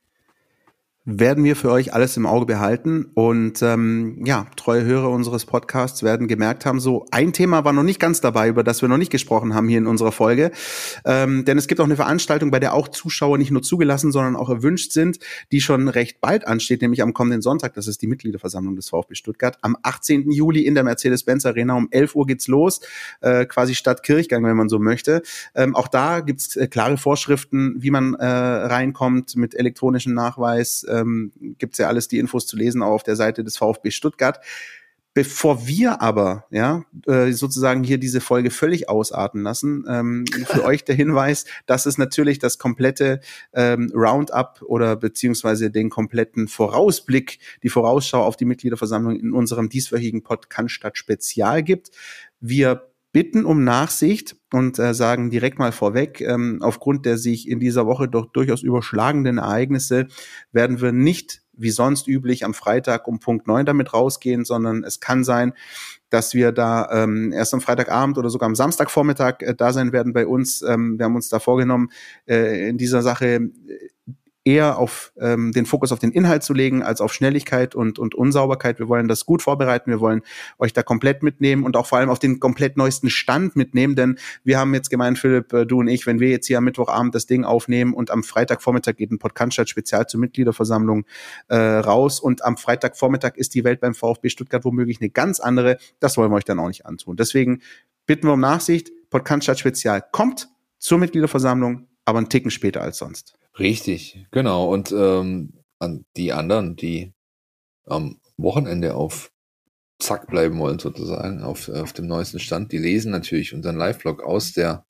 Werden wir für euch alles im Auge behalten und ähm, ja, treue Hörer unseres Podcasts werden gemerkt haben, so ein Thema war noch nicht ganz dabei, über das wir noch nicht gesprochen haben hier in unserer Folge, ähm, denn es gibt auch eine Veranstaltung, bei der auch Zuschauer nicht nur zugelassen, sondern auch erwünscht sind, die schon recht bald ansteht, nämlich am kommenden Sonntag, das ist die Mitgliederversammlung des VfB Stuttgart, am achtzehnten Juli in der Mercedes-Benz Arena, um elf Uhr geht's los, äh, quasi Stadtkirchgang, wenn man so möchte. Ähm, auch da gibt's äh, klare Vorschriften, wie man äh, reinkommt mit elektronischem Nachweis, Ähm, gibt es ja alles die Infos zu lesen auch auf der Seite des VfB Stuttgart. Bevor wir aber ja äh, sozusagen hier diese Folge völlig ausarten lassen, ähm, für euch der Hinweis, dass es natürlich das komplette ähm, Roundup oder beziehungsweise den kompletten Vorausblick, die Vorausschau auf die Mitgliederversammlung in unserem dieswöchigen Podcast Spezial gibt. Wir bitten um Nachsicht und äh, sagen direkt mal vorweg, ähm, aufgrund der sich in dieser Woche doch durchaus überschlagenden Ereignisse werden wir nicht wie sonst üblich am Freitag um Punkt neun damit rausgehen, sondern es kann sein, dass wir da ähm, erst am Freitagabend oder sogar am Samstagvormittag äh, da sein werden bei uns. Ähm, wir haben uns da vorgenommen, äh, in dieser Sache eher auf ähm, den Fokus auf den Inhalt zu legen, als auf Schnelligkeit und, und Unsauberkeit. Wir wollen das gut vorbereiten, wir wollen euch da komplett mitnehmen und auch vor allem auf den komplett neuesten Stand mitnehmen, denn wir haben jetzt gemeint, Philipp, äh, du und ich, wenn wir jetzt hier am Mittwochabend das Ding aufnehmen und am Freitagvormittag geht ein Podcast-Spezial zur Mitgliederversammlung äh, raus und am Freitagvormittag ist die Welt beim VfB Stuttgart womöglich eine ganz andere, das wollen wir euch dann auch nicht antun. Deswegen bitten wir um Nachsicht, Podcast-Spezial kommt zur Mitgliederversammlung, aber einen Ticken später als sonst. Richtig, genau. Und ähm, an die anderen, die am Wochenende auf Zack bleiben wollen, sozusagen, auf, auf dem neuesten Stand, die lesen natürlich unseren Live-Blog aus der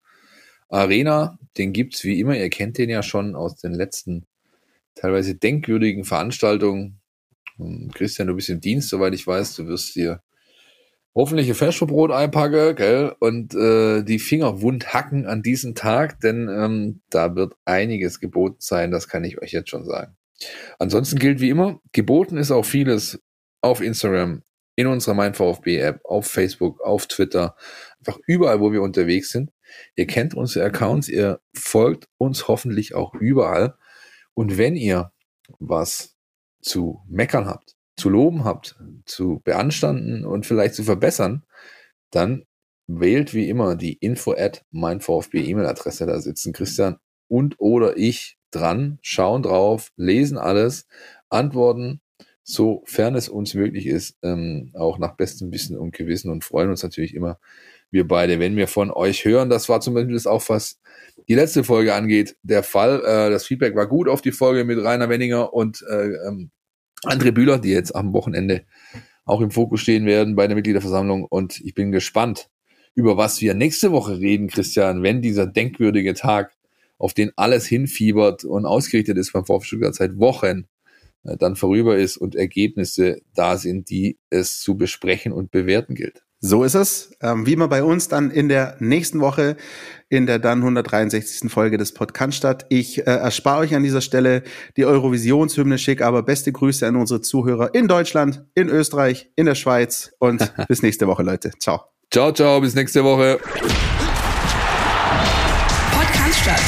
Arena. Den gibt's wie immer, ihr kennt den ja schon aus den letzten teilweise denkwürdigen Veranstaltungen. Und Christian, du bist im Dienst, soweit ich weiß, du wirst dir hoffentlich ein Feschbrot einpacken, gell, und äh, die Finger wund hacken an diesem Tag, denn ähm, da wird einiges geboten sein, das kann ich euch jetzt schon sagen. Ansonsten gilt wie immer, geboten ist auch vieles auf Instagram, in unserer MeinVfB-App, auf Facebook, auf Twitter, einfach überall, wo wir unterwegs sind. Ihr kennt unsere Accounts, ihr folgt uns hoffentlich auch überall. Und wenn ihr was zu meckern habt, zu loben habt, zu beanstanden und vielleicht zu verbessern, dann wählt wie immer die info at meinVfB E-Mail-Adresse. Da sitzen Christian und oder ich dran, schauen drauf, lesen alles, antworten sofern es uns möglich ist, ähm, auch nach bestem Wissen und Gewissen und freuen uns natürlich immer, wir beide, wenn wir von euch hören. Das war zumindest auch, was die letzte Folge angeht, der Fall. Äh, das Feedback war gut auf die Folge mit Rainer Wenninger und äh, ähm, André Bühler, die jetzt am Wochenende auch im Fokus stehen werden bei der Mitgliederversammlung. Und ich bin gespannt, über was wir nächste Woche reden, Christian, wenn dieser denkwürdige Tag, auf den alles hinfiebert und ausgerichtet ist beim VfB Stuttgart seit Wochen, äh, dann vorüber ist und Ergebnisse da sind, die es zu besprechen und bewerten gilt. So ist es. Ähm, wie immer bei uns dann in der nächsten Woche in der dann hundertdreiundsechzigsten Folge des Podcast. Ich äh, erspare euch an dieser Stelle die Eurovisionshymne schick, aber beste Grüße an unsere Zuhörer in Deutschland, in Österreich, in der Schweiz und bis nächste Woche, Leute. Ciao. Ciao, ciao, bis nächste Woche. Podcast,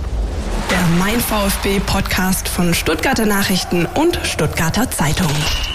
der Mein VfB Podcast von Stuttgarter Nachrichten und Stuttgarter Zeitung.